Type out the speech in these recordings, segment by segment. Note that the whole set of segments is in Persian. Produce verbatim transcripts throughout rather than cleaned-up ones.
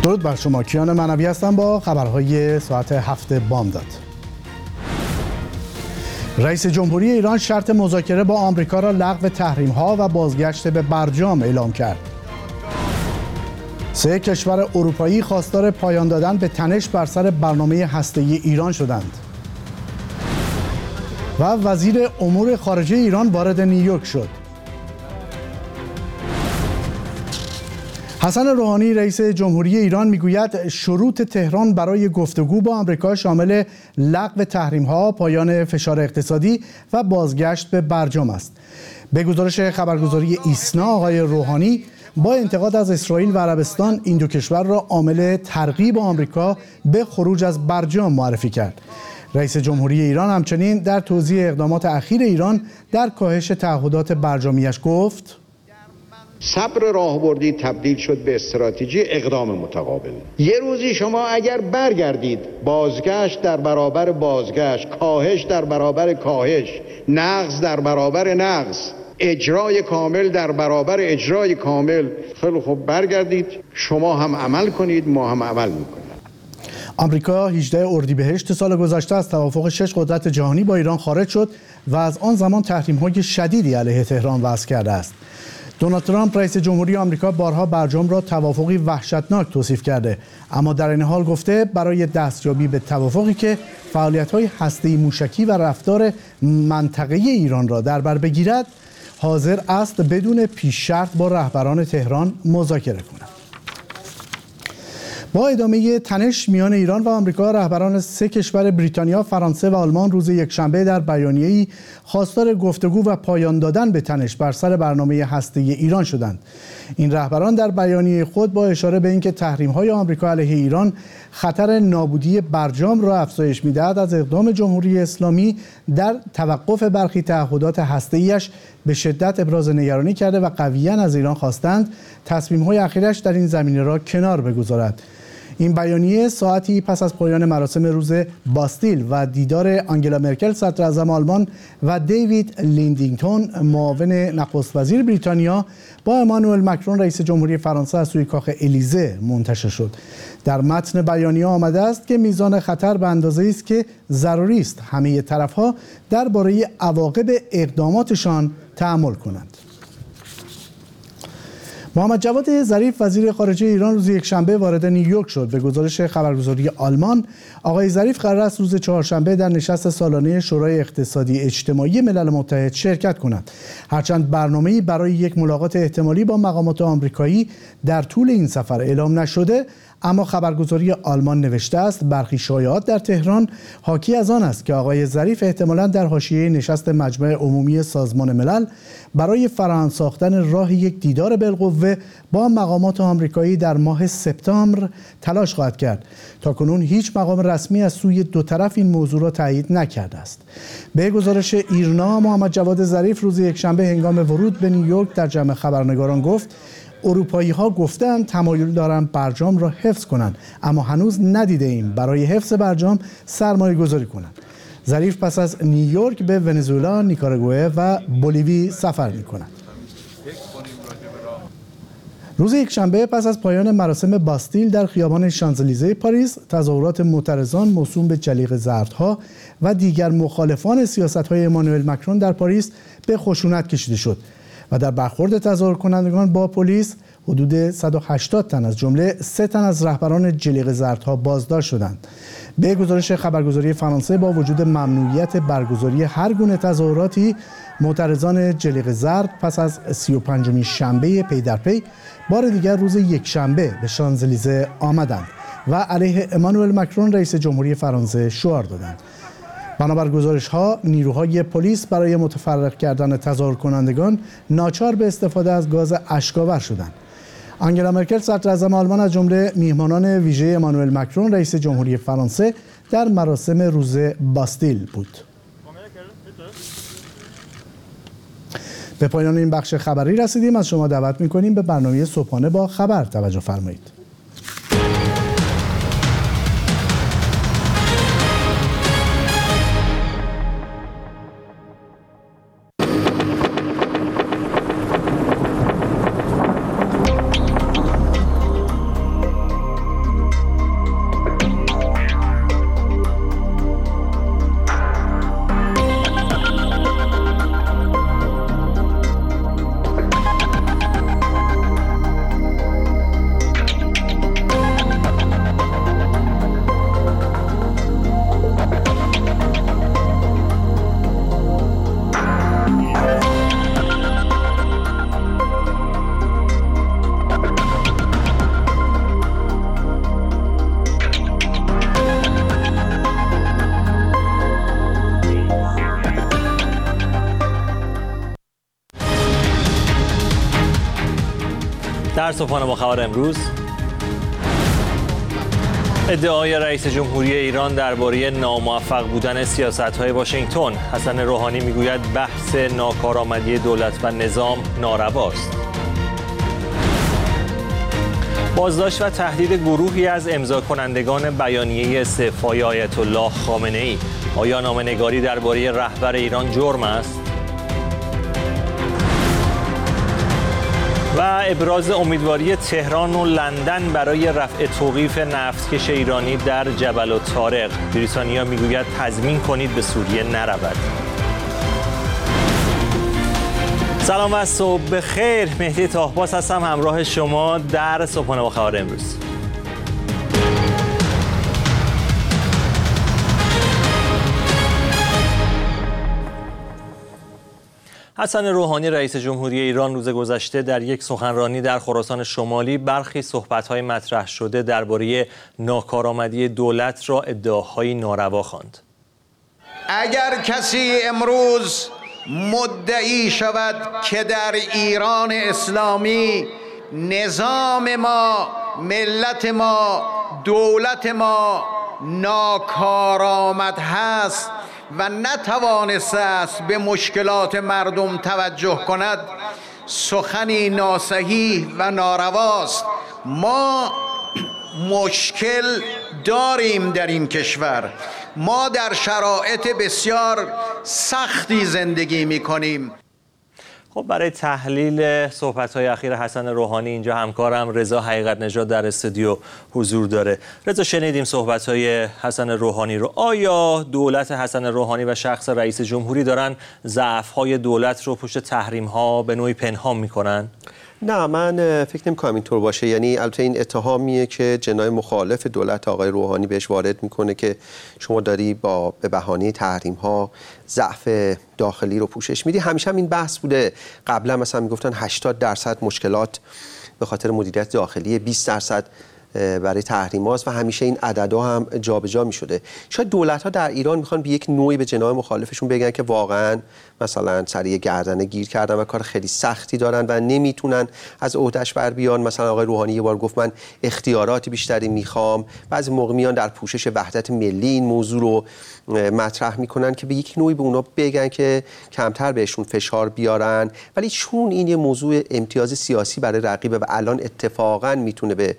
درود بر شما. کیان منوی هستم با خبرهای ساعت هفت بامداد. رئیس جمهوری ایران شرط مذاکره با آمریکا را لغو تحریم‌ها و بازگشت به برجام اعلام کرد. سه کشور اروپایی خواستار پایان دادن به تنش بر سر برنامه هسته‌ای ایران شدند. و وزیر امور خارجه ایران وارد نیویورک شد. حسن روحانی رئیس جمهوری ایران میگوید شروط تهران برای گفتگو با آمریکا شامل لغو تحریم‌ها، پایان فشار اقتصادی و بازگشت به برجام است. به گزارش خبرگزاری ایسنا آقای روحانی با انتقاد از اسرائیل و عربستان این دو کشور را عامل ترغیب آمریکا به خروج از برجام معرفی کرد. رئیس جمهوری ایران همچنین در توضیح اقدامات اخیر ایران در کاهش تعهدات برجامیش گفت: صبر راهبردی تبدیل شد به استراتژی اقدام متقابل. یه روزی شما اگر برگردید، بازگشت در برابر بازگشت، کاهش در برابر کاهش، نقص در برابر نقص، اجرای کامل در برابر اجرای کامل، خیلی خوب برگردید، شما هم عمل کنید، ما هم عمل میکنیم. آمریکا هجدهم اردیبهشت سال گذشته از توافق شش قدرت جهانی با ایران خارج شد و از آن زمان تحریم‌های شدیدی علیه تهران وضع کرده است. دونالد ترامپ رئیس جمهوری آمریکا بارها برجام را توافقی وحشتناک توصیف کرده، اما در این حال گفته برای دستیابی به توافقی که فعالیت‌های هسته‌ای موشکی و رفتار منطقه‌ای ایران را در بر بگیرد، حاضر است بدون پیش شرط با رهبران تهران مذاکره کند. با ادامه تنش میان ایران و آمریکا، رهبران سه کشور بریتانیا، فرانسه و آلمان روز یکشنبه در بیانیه‌ای خواستار گفتگو و پایان دادن به تنش بر سر برنامه هسته‌ای ایران شدند. این رهبران در بیانیه خود با اشاره به اینکه تحریم‌های آمریکا علیه ایران خطر نابودی برجام را افزایش می‌دهد، از اقدام جمهوری اسلامی در توقف برخی تعهدات هسته‌ایش به شدت ابراز نگرانی کرده و قویاً از ایران خواستند تصمیم‌های اخیرش در این زمینه را کنار بگذارد. این بیانیه ساعتی پس از پایان مراسم روز باستیل و دیدار آنگلا مرکل صدراعظم آلمان و دیوید لیندینگتون معاون نخست وزیر بریتانیا با امانوئل مکرون رئیس جمهوری فرانسه از سوی کاخ الیزه منتشر شد. در متن بیانیه آمده است که میزان خطر به اندازه‌ای است که ضروری است همه طرف‌ها درباره عواقب اقداماتشان تأمل کنند. محمد جواد ظریف وزیر خارجه ایران روز یکشنبه وارد نیویورک شد. به گزارش خبرگزاری آلمان، آقای ظریف قرار است روز چهارشنبه در نشست سالانه شورای اقتصادی اجتماعی ملل متحد شرکت کند. هرچند برنامه‌ای برای یک ملاقات احتمالی با مقامات آمریکایی در طول این سفر اعلام نشده، اما خبرگزاری آلمان نوشته است برخی شایعات در تهران حاکی از آن است که آقای ظریف احتمالاً در حاشیه نشست مجمع عمومی سازمان ملل برای فراهم ساختن راه یک دیدار بالقوه با مقامات آمریکایی در ماه سپتامبر تلاش خواهد کرد. تاکنون هیچ مقام رسمی از سوی دو طرف این موضوع را تایید نکرده است. به گزارش ایرنا، محمد جواد ظریف روز یکشنبه هنگام ورود به نیویورک در جمع خبرنگاران گفت اروپایی ها گفتند تمایل دارند برجام را حفظ کنند، اما هنوز ندیده ایم برای حفظ برجام سرمایه گذاری کنند. ظریف پس از نیویورک به ونزوئلا، نیکاراگوئه و بولیوی سفر می کند. روز یکشنبه پس از پایان مراسم باستیل در خیابان شانزلیزه پاریس، تظاهرات معترضان موسوم به جلیقه زردها و دیگر مخالفان سیاست‌های امانوئل مکرون در پاریس به خشونت کشیده شد و در برخورد تظاهر کنندگان با پلیس حدود صد و هشتاد تن از جمله سه تن از رهبران جلیقه زردها بازداشت شدند. به گزارش خبرگزاری فرانسه، با وجود ممنوعیت برگزاری هر گونه تظاهراتی، معترضان جلیقه زرد پس از سی و پنجمین شنبه پی در پی بار دیگر روز یکشنبه به شانزلیزه آمدند و علیه امانوئل مکرون رئیس جمهوری فرانسه شعار دادند. بنابر گزارش‌ها، نیروهای پلیس برای متفرق کردن تظاهر کنندگان ناچار به استفاده از گاز اشک‌آور شدند. آنگلا مرکل صدراعظم آلمان از جمله میهمانان ویژه امانوئل مکرون رئیس جمهوری فرانسه در مراسم روز باستیل بود. به پایان این بخش خبری رسیدیم. از شما دعوت می‌کنیم به برنامه صبحانه با خبر توجه فرمایید. در صبحانه با خبر امروز، ادعای رئیس جمهوری ایران درباره ناموفق بودن سیاست‌های واشنگتن. حسن روحانی میگوید بحث ناکارآمدی دولت و نظام نارواست. بازداشت و تهدید گروهی از امضا کنندگان بیانیه استعفای آیت الله خامنه‌ای. آیا نامه‌نگاری درباره رهبر ایران جرم است؟ و ابراز امیدواری تهران و لندن برای رفع توقیف نفتکش ایرانی در جبل الطارق. بریتانیا میگوید تضمین کنید به سوریه نرود. سلام و صبح بخیر. مهدی طاهباز هستم همراه شما در صبحانه با خبر امروز. حسن روحانی رئیس جمهوری ایران روز گذشته در یک سخنرانی در خراسان شمالی برخی صحبت‌های مطرح شده درباره ناکارآمدی دولت را ادعاهای ناروا خواند. اگر کسی امروز مدعی شود که در ایران اسلامی نظام ما، ملت ما، دولت ما ناکارآمد هست و نتوانسته است به مشکلات مردم توجه کند، سخنی ناصحیح و نارواست. ما مشکل داریم در این کشور. ما در شرایط بسیار سختی زندگی می‌کنیم. خب برای تحلیل صحبت‌های اخیر حسن روحانی اینجا همکارم رضا حقیقت نژاد در استودیو حضور داره. رضا، شنیدیم صحبت‌های حسن روحانی رو. آیا دولت حسن روحانی و شخص رئیس جمهوری دارن ضعف‌های دولت رو پشت تحریم‌ها به نوعی پنهان می‌کنن؟ نه، من فکر نمی‌کنم اینطور باشه. یعنی البته این اتهامیه که جناح مخالف دولت آقای روحانی بهش وارد میکنه که شما داری با به بهانه تحریم‌ها ضعف داخلی رو پوشش میدی. همیشه هم این بحث بوده. قبلا مثلا میگفتن هشتاد درصد مشکلات به خاطر مدیریت داخلی، بیست درصد برای تحریم‌هاست و همیشه این عددها هم جابجا می‌شده. شاید دولت‌ها در ایران میخوان به یک نوعی به جناح مخالفشون بگن که واقعاً مثلا سریع گردنه گیر کردن و کار خیلی سختی دارن و نمیتونن از عهده‌اش بر بیان. مثلا آقای روحانی یه بار گفت من اختیارات بیشتری میخوام. بعضی موقع میان در پوشش وحدت ملی این موضوع رو مطرح میکنن که به یک نوعی به اونا بگن که کمتر بهشون فشار بیارن، ولی چون این یه موضوع امتیاز سیاسی برای رقیبه و الان اتفاقاً میتونه به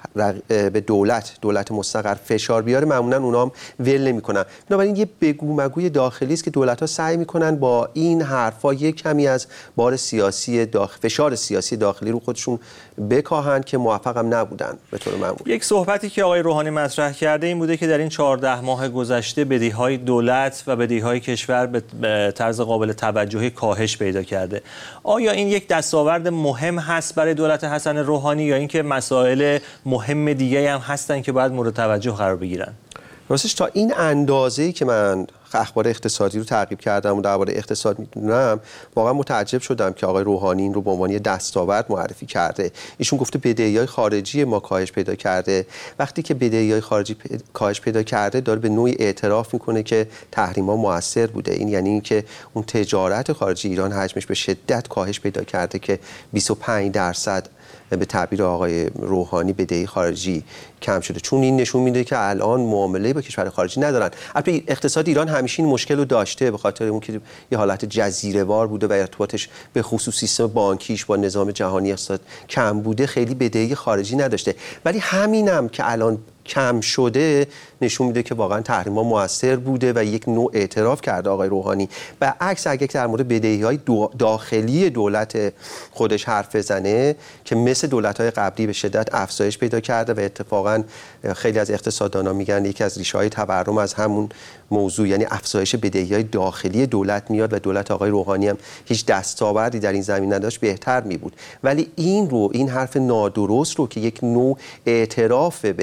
به دولت دولت مستقر فشار بیاره، معمولا اونا هم ول نمی‌کنن. بنابراین یه بگو مگوی داخلی است که دولت‌ها سعی می‌کنن با این حرفا یک کمی از بار سیاسی داخل فشار سیاسی داخلی رو خودشون بکاهن که موفق هم نبودن به طور معمول. یک صحبتی که آقای روحانی مطرح کرده این بوده که در این چهارده ماه گذشته بدهی‌های دولت و بدهی‌های کشور به طرز قابل توجهی کاهش پیدا کرده. آیا این یک دستاورد مهم هست برای دولت حسن روحانی یا اینکه مسائل مهم دیگه هم هستن که باید مورد توجه قرار بگیرن؟ راستش تا این اندازه‌ای که من اخبار اقتصادی رو تعقیب کردم و درباره اقتصاد میدونم، واقعا متعجب شدم که آقای روحانی این رو به عنوان دستاورد معرفی کرده. ایشون گفته بدهی‌های خارجی ما کاهش پیدا کرده. وقتی که بدهی‌های خارجی کاهش پیدا کرده داره به نوعی اعتراف میکنه که تحریم‌ها مؤثر بوده. این یعنی اینکه اون تجارت خارجی ایران حجمش به شدت کاهش پیدا کرده که بیست و پنج درصد به تعبیر آقای روحانی بدهی خارجی کم شده، چون این نشون میده که الان معامله با کشور خارجی ندارن. البته اقتصاد ایران همیشه این مشکل رو داشته به خاطر اون که یه حالت جزیره‌وار بوده و ارتباطش به خصوص سیستم بانکیش با نظام جهانی اقتصاد کم بوده، خیلی بدهی خارجی نداشته. ولی همینم که الان کم شده نشون میده که واقعا تحریم‌ها مؤثر بوده و یک نوع اعتراف کرده آقای روحانی. و عکس اگه در مورد بدهی‌های داخلی دولت خودش حرف بزنه که مثل دولت‌های قبلی به شدت افزایش پیدا کرده و اتفاقا خیلی از اقتصاددان‌ها میگن یکی از ریشه‌های تورم از همون موضوع یعنی افزایش بدهی‌های داخلی دولت میاد و دولت آقای روحانی هم هیچ دستاوردی در این زمینه نداشت، بهتر می‌بود. ولی این رو این حرف نادرست رو که یک نوع اعتراف به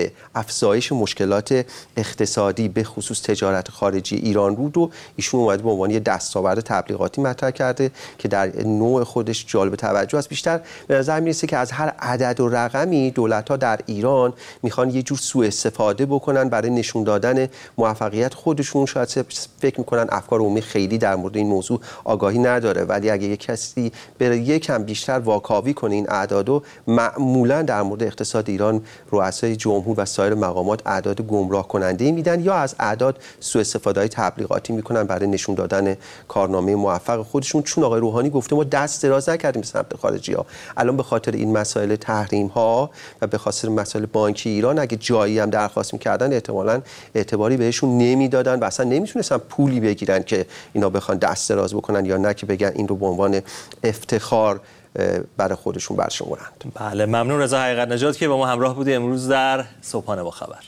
افزایش مشکلات اقتصادی به خصوص تجارت خارجی ایران بود و ایشون اومده به عنوان یه دستاورد تبلیغاتی مطرح کرده که در نوع خودش جالب توجه است. بیشتر به نظر میرسه که از هر عدد و رقمی دولت‌ها در ایران میخوان یه جور سوء استفاده بکنن برای نشون دادن موفقیت خودشون. شاید فکر میکنن افکار عمومی خیلی در مورد این موضوع آگاهی نداره، ولی اگه یک کسی بره یکم بیشتر واکاوی کنه این اعدادو، معمولا در مورد اقتصاد ایران رؤسای جمهور و سایر مقامات اعداد گمراه کننده میدن یا از اعداد سوء استفاده تبلیغاتی میکنن برای نشون دادن کارنامه موفق خودشون. چون آقای روحانی گفته ما دست دراز نکردیم به سمت خارجی ها، الان به خاطر این مسائل تحریم ها و به خاطر مسائل بانکی ایران اگه جایی هم درخواست میکردن احتمالاً اعتباری بهشون نمیدادن و اصلا نمیتونستن پولی بگیرن که اینا بخوان دست دراز بکنن یا نه که بگن این رو به عنوان افتخار برای خودشون برشمرند. بله، ممنون رضا حقیقت نژاد که با ما همراه بودی امروز در صبحانه با خبر.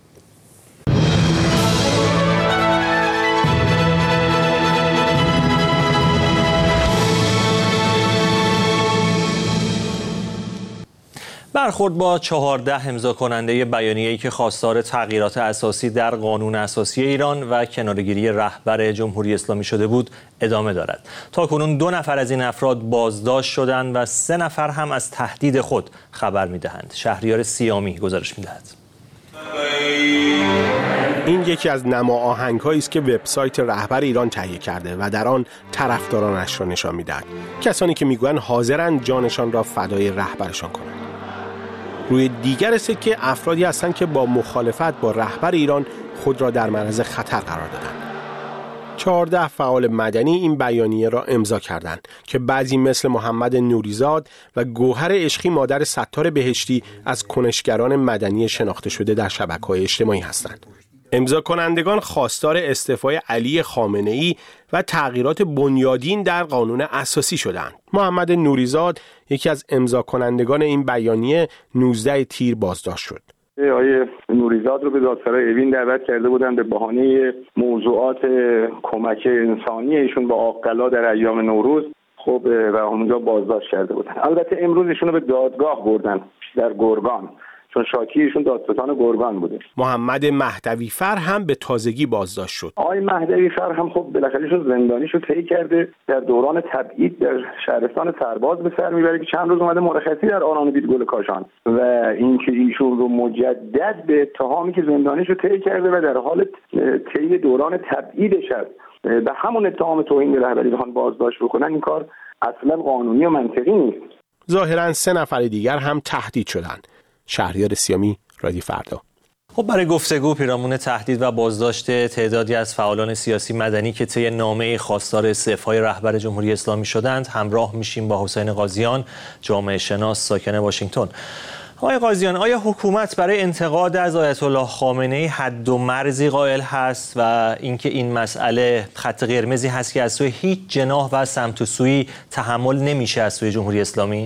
برخورد با چهارده امضا کننده بیانیه‌ای که خواستار تغییرات اساسی در قانون اساسی ایران و کناره‌گیری رهبر جمهوری اسلامی شده بود ادامه دارد. تاکنون دو نفر از این افراد بازداشت شدند و سه نفر هم از تهدید خود خبر می‌دهند. شهریار سیامی گزارش می‌دهد. این یکی از نماآهنگ‌هایی است که وبسایت رهبر ایران تهیه کرده و در آن طرفدارانش را نشان می‌دهد. کسانی که می‌گویند حاضرند جانشان را فدای رهبرشان کنند. روی دیگر سکه افرادی هستند که با مخالفت با رهبر ایران خود را در معرض خطر قرار دادند. چهارده فعال مدنی این بیانیه را امضا کردند که بعضی مثل محمد نوریزاد و گوهر عشقی مادر ستار بهشتی از کنشگران مدنی شناخته شده در شبکه‌های اجتماعی هستند. امضا کنندگان خواستار استعفای علی خامنه‌ای و تغییرات بنیادین در قانون اساسی شدند. محمد نوریزاد یکی از امضا کنندگان این بیانیه نوزده تیر بازداشت شد. آقای نوریزاد رو به دادسرای اوین دعوت کرده بودند به بهانه موضوعات کمک انسانی ایشون با عاقلا در ایام نوروز، خب و اونجا بازداشت کرده بودند. البته امروز ایشون رو به دادگاه بردن در گرگان، چون شاکی ایشون دادستان گرگان بوده. محمد مهدوی فر هم به تازگی بازداشت شد. آقای مهدوی فر هم خب بالاخره ایشون زندانیشو طی کرده، در دوران تبعید در شهرستان سرباز به سر میبره که چند روز اومده مرخصی در آنان بیدگل کاشان و اینکه ایشون رو مجدد به اتهامی که زندانیشو طی کرده و در حال طی دوران تبعیدش است به همون اتهام توهین به رهبری بخوان بازداشت بکنن، این کار اصلا قانونی و منطقی نیست. ظاهرا سه نفر دیگر هم تهدید شدند. شهریار سیامی، رادیو فردا. خب برای گفتگو پیرامون تهدید و بازداشت تعدادی از فعالان سیاسی مدنی که طی نامه خواستار استعفای رهبر جمهوری اسلامی شدند همراه میشیم با حسین قاضیان، جامعه شناس ساکن واشنگتن. آقای قاضیان، آیا حکومت برای انتقاد از آیت الله خامنه‌ای حد و مرزی قائل هست و اینکه این مسئله خط قرمزی هست که از سوی هیچ جناح و سمت و سویی تحمل نمیشه از سوی جمهوری اسلامی؟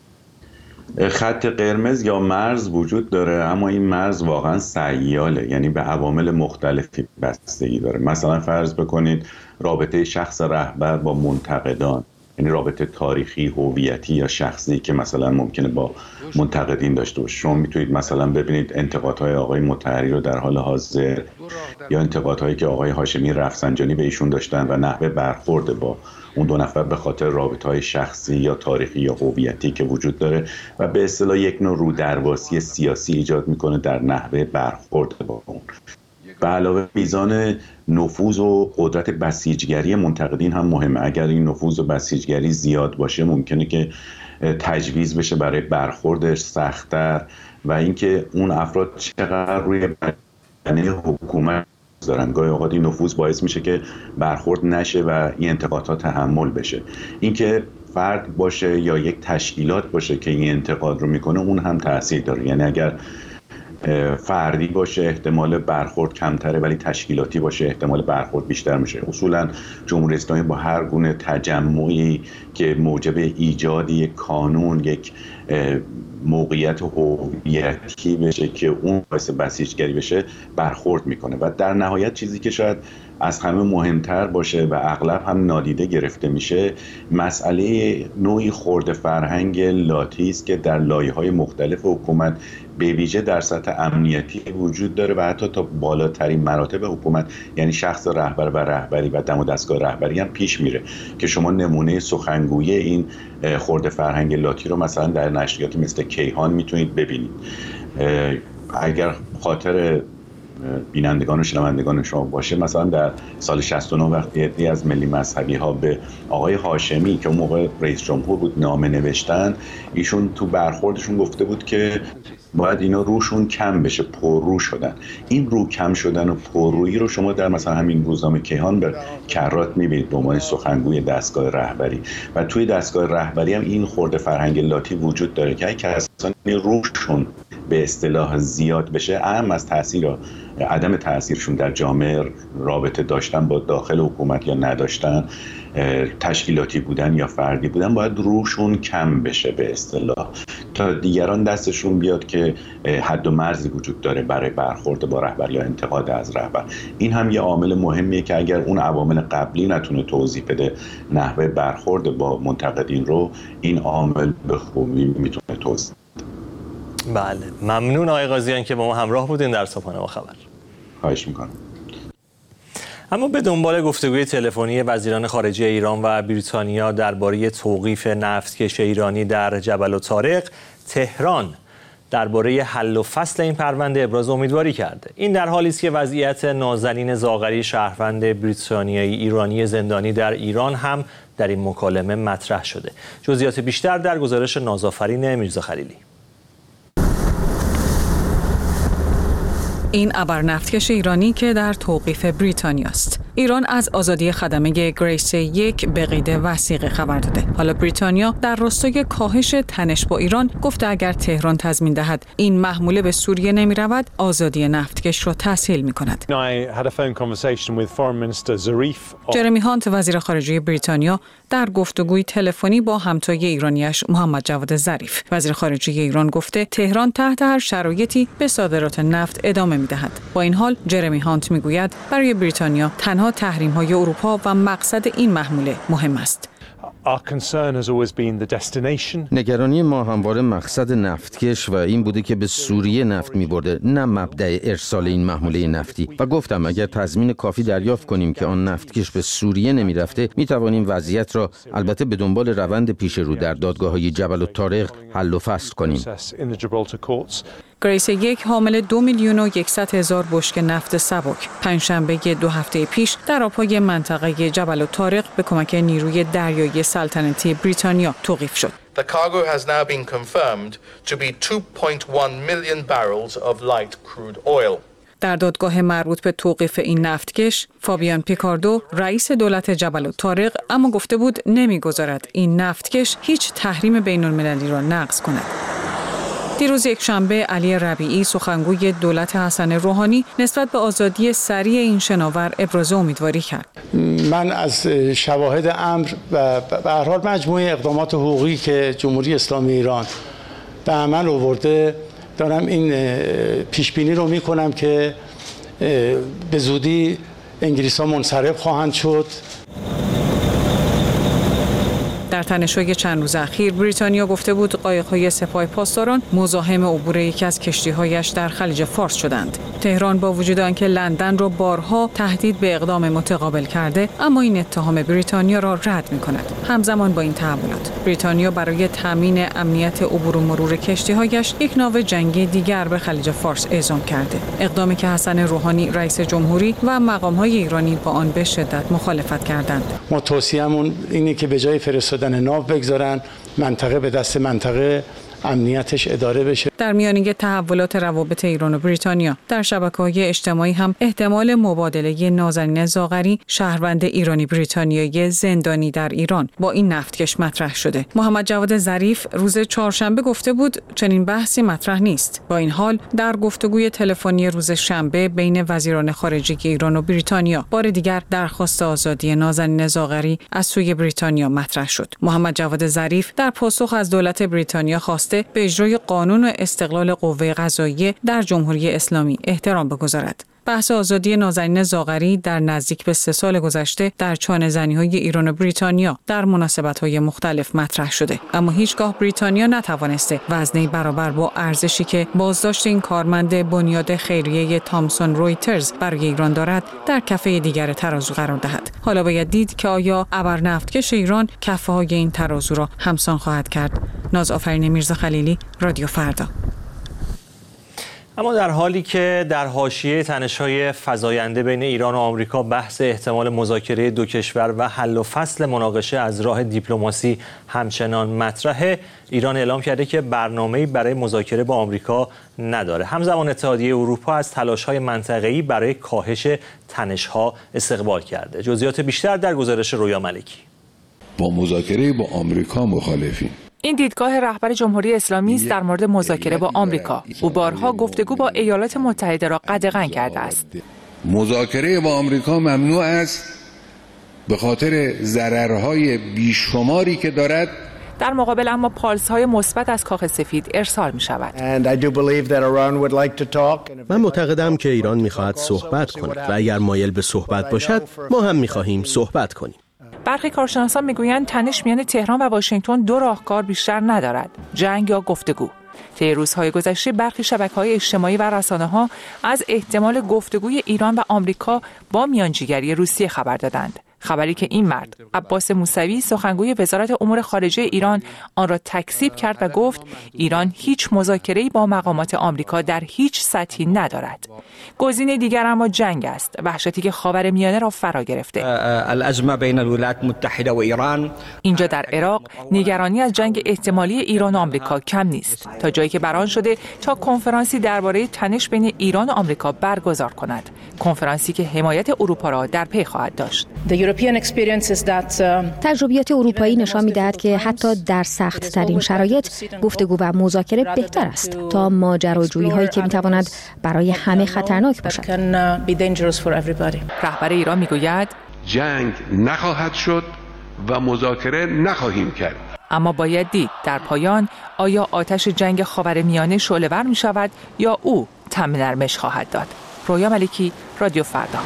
خط قرمز یا مرز وجود داره، اما این مرز واقعا سیاله، یعنی به عوامل مختلفی بستگی داره. مثلا فرض بکنید رابطه شخص رهبر با منتقدان، یعنی رابطه تاریخی، هویتی یا شخصی که مثلا ممکنه با منتقدین داشته باشه. شما میتونید مثلا ببینید انتقادهای آقای مطهری رو در حال حاضر یا انتقادهایی که آقای هاشمی رفسنجانی به ایشون داشتن و نحوه برخورد با اون دو نفر به خاطر رابطه‌های شخصی یا تاریخی یا هویتی که وجود داره و به اصطلاح یک نوع رودرواسی سیاسی ایجاد میکنه در نحوه برخورد با اون. به علاوه میزان نفوذ و قدرت بسیجگری منتقدین هم مهمه. اگر این نفوذ و بسیجگری زیاد باشه ممکنه که تجویز بشه برای برخوردش سخت‌تر و اینکه اون افراد چقدر روی بدنه حکومت دارن. گاهی اوقات این نفوذ باعث میشه که برخورد نشه و این انتقادها تحمل بشه. اینکه فرد باشه یا یک تشکیلات باشه که این انتقاد رو میکنه اون هم تاثیر داره. یعنی اگر فردی باشه احتمال برخورد کمتره ولی تشکیلاتی باشه احتمال برخورد بیشتر میشه. اصولا جمهوری اسلامی با هر گونه تجمعی که موجب ایجاد یک قانون، یک موقعیت هویتی بشه که اون باعث بسیجگری بشه برخورد میکنه و در نهایت چیزی که شاید از همه مهمتر باشه و اغلب هم نادیده گرفته میشه، مسئله نوعی خرد فرهنگ لاتی است که در لایه‌های مختلف حکومت به ویژه در سطح امنیتی وجود داره و حتی تا بالاترین مراتب حکومت، یعنی شخص رهبر و رهبری و دم و دستگاه رهبری هم پیش میره که شما نمونه سخنگوی این خرد فرهنگ لاتی رو مثلا در نشریاتی مثل کیهان میتونید ببینید. اگر خاطر بینندگان و شنوندگان شما باشه، مثلا در سال شصت و نه وقتی عده‌ای از ملی مذهبی ها به آقای هاشمی که اون موقع رئیس جمهور بود نامه نوشتن، ایشون تو برخوردشون گفته بود که باید اینا روشون کم بشه، پررو شدن. این رو کم شدن و پررویی رو شما در مثلا همین روزنامه کیهان به کرات میبینید به عنوان سخنگوی دستگاه رهبری و توی دستگاه رهبری هم این خرد فرهنگ لاتی وجود داره که کسانی روشون به اصطلاح زیاد بشه، اهم از تاثیر عدم تاثیرشون در جامعه رابطه داشتن با داخل حکومت یا نداشتن، تشکیلاتی بودن یا فردی بودن، باید روشون کم بشه به اصطلاح تا دیگران دستشون بیاد که حد و مرزی وجود داره برای برخورد با رهبر یا انتقاد از رهبر. این هم یه عامل مهمیه که اگر اون عوامل قبلی نتونه توضیح بده نحوه برخورد با منتقدین رو، این عامل به خوبی میتونه توضیح. بله، ممنون آقای قاضیان که با ما همراه بودین در صبحانه با خبر. خواهش میکنم. اما به دنبال گفتگوی تلفنی وزیران خارجه ایران و بریتانیا درباره توقیف نفتکش ایرانی در جبل الطارق، تهران درباره حل و فصل این پرونده ابراز امیدواری کرده. این در حالی است که وضعیت نازنین زاغری شهروند بریتانیایی ایرانی زندانی در ایران هم در این مکالمه مطرح شده. جزئیات بیشتر در گزارش نازآفرین میرزا خلیلی. این ابرنفتکش ایرانی که در توقیف بریتانیا است. ایران از آزادی خدمه گریس یک به قید وثیقه خبر داده. حالا بریتانیا در راستای کاهش تنش با ایران گفته اگر تهران تضمین دهد این محموله به سوریه نمی رود، آزادی نفتکش را تسهیل می کند. جرمی هانت وزیر خارجه بریتانیا در گفتگوی تلفنی با همتای ایرانیش محمد جواد ظریف، وزیر خارجه ایران گفته تهران تحت هر شرایطی به صادرات نفت ادامه می دهد. با این حال جرمی هانت می گوید برای بریتانیا تنها تحریم های اروپا و مقصد این محموله مهم است. نگرانی ما همواره مقصد نفتکش و این بوده که به سوریه نفت می‌برده، نه مبدأ ارسال این محموله نفتی. و گفتم اگر تضمین کافی دریافت کنیم که آن نفتکش به سوریه نمی‌رفته، می‌توانیم وضعیت را البته به دنبال روند پیش رو در دادگاه‌های جبل الطارق حل و فصل کنیم. گریس یک حامل دو میلیون و یکصد هزار بشکه نفت سبک پنجشنبه دو هفته پیش در آبهای منطقه جبل الطارق به کمک نیروی دریایی سلطنتی بریتانیا توقیف شد. The cargo has now been confirmed to be two point one million barrels of light crude oil. در دادگاه مربوط به توقیف این نفتکش، فابیان پیکاردو رئیس دولت جبل الطارق اما گفته بود نمیگذارد این نفتکش هیچ تحریم بین‌المللی را نقض کند. دیروز یک شنبه علی ربیعی سخنگوی دولت حسن روحانی نسبت به آزادی سریع این شناور ابراز امیدواری کرد. من از شواهد امر و به هر حال مجموعه اقدامات حقوقی که جمهوری اسلامی ایران به عمل آورده دارم این پیش بینی رو میکنم که به زودی انگلیس‌ها منصرف خواهند شد. در تنش‌های چند روز اخیر بریتانیا گفته بود قایق‌های سپاه پاسداران مزاحم عبور یکی از کشتی‌هایش در خلیج فارس شدند. تهران با وجود آنکه لندن را بارها تهدید به اقدام متقابل کرده، اما این اتهام بریتانیا را رد می‌کند. همزمان با این تحولات، بریتانیا برای تامین امنیت عبور و مرور کشتی‌هایش یک ناو جنگی دیگر به خلیج فارس اعزام کرده. اقدامی که حسن روحانی رئیس جمهوری و مقام‌های ایرانی با آن به شدت مخالفت کردند. ما توصیه‌مون اینه که به جای فرستادن ناو بگذارن منطقه به دست منطقه امنیتش اداره بشه. در میانه تحولات روابط ایران و بریتانیا در شبکه‌های اجتماعی هم احتمال مبادله نازنین زاغری شهروند ایرانی بریتانیایی زندانی در ایران با این نفتکش مطرح شده. محمد جواد ظریف روز چهارشنبه گفته بود چنین بحثی مطرح نیست. با این حال در گفتگوی تلفنی روز شنبه بین وزیران خارجه ایران و بریتانیا بار دیگر درخواست آزادی نازنین زاغری از سوی بریتانیا مطرح شد. محمد جواد ظریف در پاسخ از دولت بریتانیا خواسته به اجرای قانون و استقلال قوه قضاییه در جمهوری اسلامی احترام بگذارد. بحث آزادی نازنین زاغری در نزدیک به سه سال گذشته در چانه‌زنی‌های ایران و بریتانیا در مناسبت‌های مختلف مطرح شده، اما هیچگاه بریتانیا نتوانسته وزنی برابر با ارزشی که بازداشت این کارمند بنیاد خیریه تامسون رویترز برای ایران دارد در کفه دیگر ترازو قرار دهد. حالا باید دید که آیا ابرنفتکش ایران کفه‌های این ترازو را همسان خواهد کرد. ناز آفرین میرزا خلیلی، رادیو فردا. اما در حالی که در حاشیه تنش‌های فزاینده بین ایران و آمریکا بحث احتمال مذاکره دو کشور و حل و فصل مناقشه از راه دیپلماسی همچنان مطرحه، ایران اعلام کرده که برنامه‌ای برای مذاکره با آمریکا نداره. همزمان اتحادیه اروپا از تلاش‌های منطقه‌ای برای کاهش تنش‌ها استقبال کرده. جزئیات بیشتر در گزارش رویا ملکی. با مذاکره با آمریکا مخالفیم. این دیدگاه رهبر جمهوری اسلامی است در مورد مذاکره با آمریکا. او بارها گفتگو با ایالات متحده را قدغن کرده است. مذاکره با آمریکا ممنوع است به خاطر ضررهای بیشماری که دارد. در مقابل اما پالس‌های مثبت از کاخ سفید ارسال می شود. من معتقدم که ایران می‌خواهد صحبت کند و اگر مایل به صحبت باشد ما هم می‌خواهیم صحبت کنیم. برخی کارشناسان میگویند تنش میان تهران و واشنگتن دو راهکار بیشتر ندارد: جنگ یا گفتگو. طی روزهای گذشته برخی شبکه‌های اجتماعی و رسانه‌ها از احتمال گفتگوی ایران و آمریکا با میانجیگری روسیه خبر دادند. خبری که این مرد عباس موسوی سخنگوی وزارت امور خارجه ایران آن را تکذیب کرد و گفت ایران هیچ مذاکره‌ای با مقامات آمریکا در هیچ سطحی ندارد. گزینه دیگر اما جنگ است، وحشتی که خاورمیانه را فرا گرفته. الازمه بین الولايات المتحده و ایران. اینجا در عراق نگرانی از جنگ احتمالی ایران و آمریکا کم نیست، تا جایی که برآن شده تا کنفرانسی درباره تنش بین ایران و آمریکا برگزار کند. کنفرانسی که حمایت اروپا را در پی خواهد داشت. تجربیات اروپایی نشان می‌دهد که حتی در سخت‌ترین شرایط گفتگو و مذاکره بهتر است تا ماجراجویی‌هایی که می‌تواند برای همه خطرناک باشد. رهبر ایران می‌گوید جنگ نخواهد شد و مذاکره نخواهیم کرد. اما باید دید در پایان آیا آتش جنگ خاورمیانه شعله‌ور می‌شود یا او تم نرمش خواهد داد. رویا ملکی، رادیو فردا.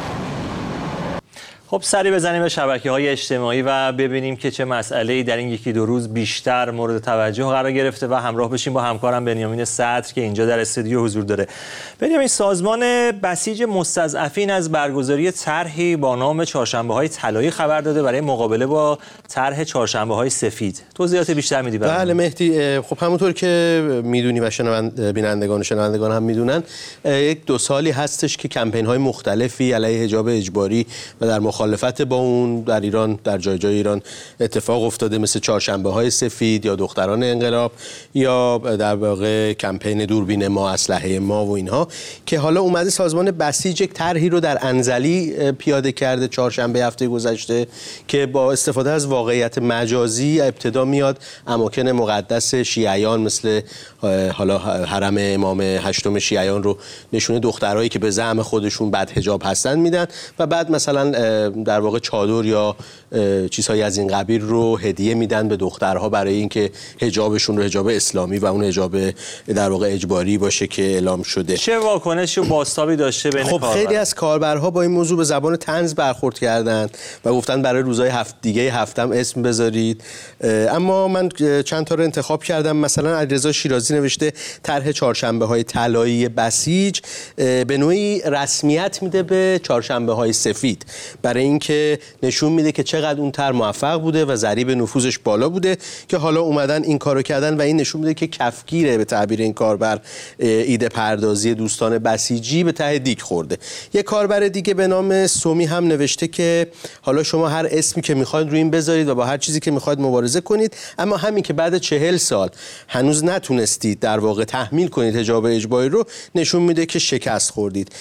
خب سری بزنیم به شبکه‌های اجتماعی و ببینیم که چه مسئله‌ای در این یکی دو روز بیشتر مورد توجه قرار گرفته و همراه بشیم با همکارم بنیامین صدر که اینجا در استودیو حضور داره. بنیامین، سازمان بسیج مستضعفین از برگزاری طرحی با نام چهارشنبه‌های طلایی خبر داده برای مقابله با طرح چهارشنبه‌های سفید. توضیحات بیشتر میدی برام؟ بله مهدی، خب همونطور که میدونی و شنونده بینندگان و شنوندگان هم میدونن، یک دو سالی هستش که کمپین‌های مختلفی علیه حجاب اجباری و در مخالفت با اون در ایران در جای جای ایران اتفاق افتاده، مثل چهارشنبه‌های سفید یا دختران انقلاب یا در واقع کمپین دوربین ما، اسلحه ما و اینها، که حالا اومده سازمان بسیج یک طرحی رو در انزلی پیاده کرده چهارشنبه هفته گذشته که با استفاده از واقعیت مجازی ابتدا میاد اماکن مقدس شیعیان مثل حالا حرم امام هشتم شیعیان رو نشونه دخترایی که به زعم خودشون بد حجاب هستن میدن و بعد مثلا در واقع چادر یا چیزهای از این قبیل رو هدیه میدن به دخترها برای اینکه حجابشون رو حجاب اسلامی و اون حجاب در واقع اجباری باشه که اعلام شده. چه واکنشی و بازتابی داشته بین خب کاربر؟ خیلی از کاربرها با این موضوع به زبان طنز برخورد کردند و گفتن برای روزهای هفت دیگه هفتم اسم بذارید. اما من چند تا رو انتخاب کردم. مثلا علیرضا شیرازی نوشته طرح چهارشنبه‌های طلایی بسیج به نوعی رسمیت میده به چهارشنبه‌های سفید، برای اینکه نشون میده که چقدر اون طرح موفق بوده و ضریب نفوذش بالا بوده که حالا اومدن این کارو کردن و این نشون میده که کفگیره به تعبیر این کاربر ایده پردازی دوستان بسیجی به ته دیگ خورده. یک کاربر دیگه به نام سومی هم نوشته که حالا شما هر اسمی که میخواید روی این بذارید و با هر چیزی که میخواید مبارزه کنید، اما همین که بعد چهل سال هنوز نتونستید در واقع تحمیل کنید حجاب اجباری رو، نشون میده که شکست خوردید.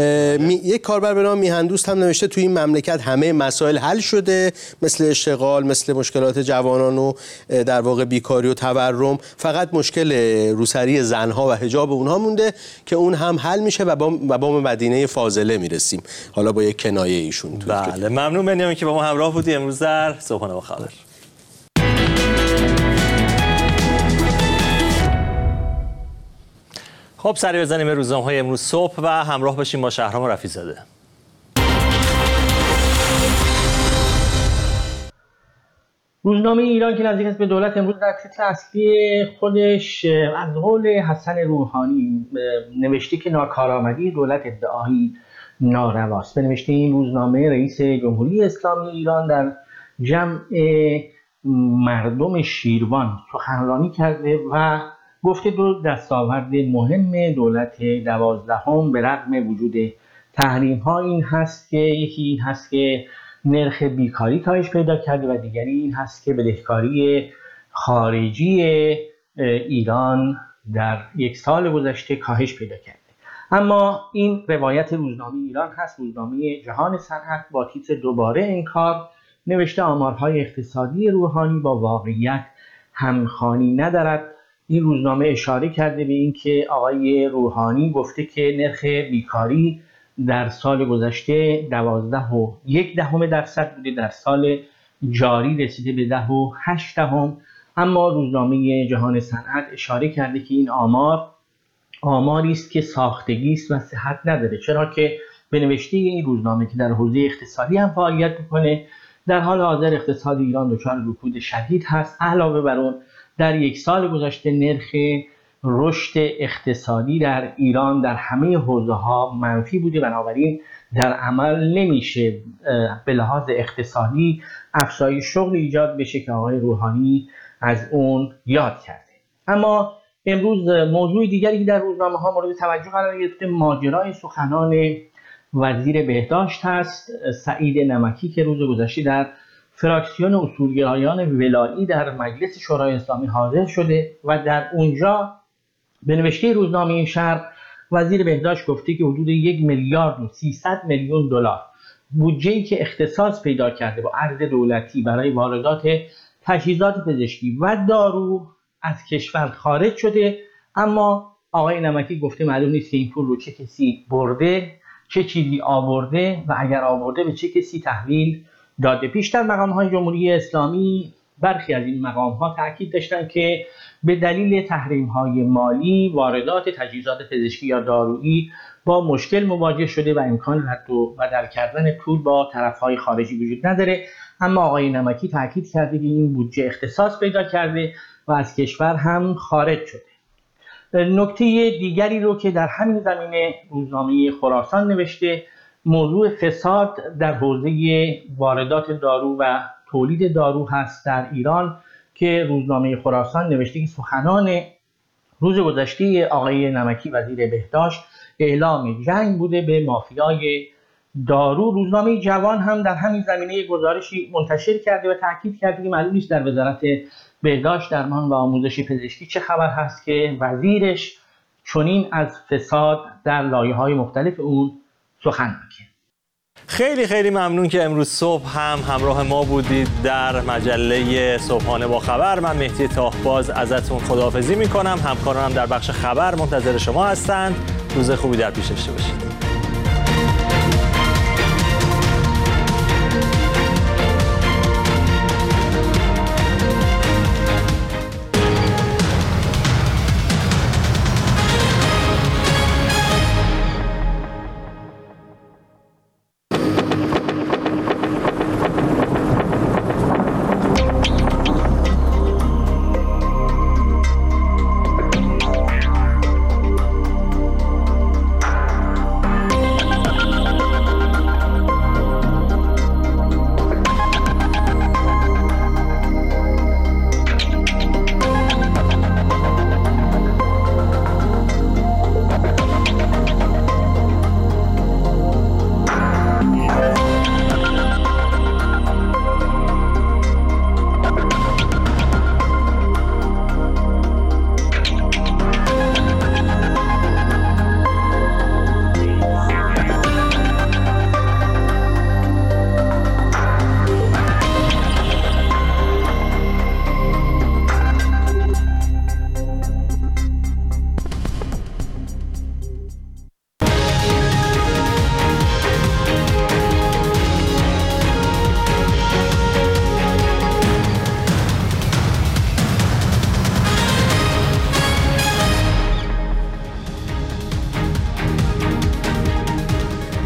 یک کاربر به نام میهندوست هم نوشته توی این مملکت همه مسائل حل شده، مثل اشتغال، مثل مشکلات جوانان و در واقع بیکاری و تورم، فقط مشکل روسری زنها و حجاب اونها مونده که اون هم حل میشه و با بام مدینه فاضله میرسیم. حالا با یک کنایه ایشون. بله ممنون بنیامین که با ما همراه بودی امروز در صبحانه با خبر. خب سری بزنیم به روزنامه‌های امروز صبح و همراه باشیم با شهرام رفیع‌زاده. روزنامه ایران که نزدیک است به دولت امروز در تیتر اصلی خودش از قول حسن روحانی نوشته که ناکارآمدی دولت ادعایی نارواست. به نوشته این روزنامه رئیس جمهوری اسلامی ایران در جمع مردم شیروان سخنرانی کرده و گفته دو دستاورد مهم دولت دوازدهم به رغم وجود تحریم ها این هست که یکی این هست که نرخ بیکاری کاهش پیدا کرده و دیگری این هست که بدهکاری خارجی ایران در یک سال گذشته کاهش پیدا کرده. اما این روایت روزنامه ایران هست. روزنامه جهان صنعت با تیتر دوباره انکار نوشته آمارهای اقتصادی روحانی با واقعیت همخوانی ندارد. این روزنامه اشاره کرده به این که آقای روحانی گفته که نرخ بیکاری در سال گذشته دوازده و یک دهم درصد بوده، در سال جاری رسیده به ده و هشت دهم. اما روزنامه جهان صنعت اشاره کرده که این آمار آماری است که ساختگی است و صحت نداره، چرا که به نوشته این روزنامه که در حوزه اقتصادی هم فعالیت میکنه در حال حاضر اقتصاد ایران دچار رکود شدید هست. علاوه بر اون در یک سال گذشته نرخ رشد اقتصادی در ایران در همه حوزه‌ها منفی بوده، بنابراین در عمل نمیشه به لحاظ اقتصادی افزایش شغل ایجاد بشه که آقای روحانی از اون یاد کرده. اما امروز موضوع دیگری که در روزنامه‌ها مورد توجه قرار گرفته ماجرای سخنان وزیر بهداشت هست، سعید نمکی، که روز گذشته در فراکسیون اصولگرایان ولایی در مجلس شورای اسلامی حاضر شده و در اونجا به نوشته روزنامه شرق وزیر بهداشت گفته که حدود یک میلیارد و سیصد میلیون دلار بودجه‌ای که اختصاص پیدا کرده با ارز دولتی برای واردات تجهیزات پزشکی و دارو از کشور خارج شده. اما آقای نمکی گفته معلوم نیست که این پول رو چه کسی برده، چه چیزی آورده و اگر آورده به چه کسی تحویل داده. پیشتر مقام‌های جمهوری اسلامی برخی از این مقام‌ها تاکید داشتند که به دلیل تحریم‌های مالی واردات تجهیزات پزشکی یا دارویی با مشکل مواجه شده و امکان رد و بدل کردن پول با طرف‌های خارجی وجود نداره. اما آقای نمکی تاکید کرده که این بودجه اختصاص پیدا کرده و از کشور هم خارج شده. نکته دیگری رو که در همین زمینه روزنامه خراسان نوشته موضوع فساد در حوزه واردات دارو و تولید دارو هست در ایران که روزنامه خراسان نوشته که سخنان روز گذشته آقای نمکی وزیر بهداشت اعلام جنگ بوده به مافیای دارو. روزنامه جوان هم در همین زمینه گزارشی منتشر کرده و تاکید کرده که معلوم نیست در وزارت بهداشت درمان و آموزش پزشکی چه خبر هست که وزیرش چنین از فساد در لایه‌های مختلف اون سخن میگه. خیلی خیلی ممنون که امروز صبح هم همراه ما بودید در مجله صبحانه با خبر. من مهدی تاهباز ازتون خداحافظی میکنم. همکارانم در بخش خبر منتظر شما هستند. روز خوبی در پیش داشته باشید.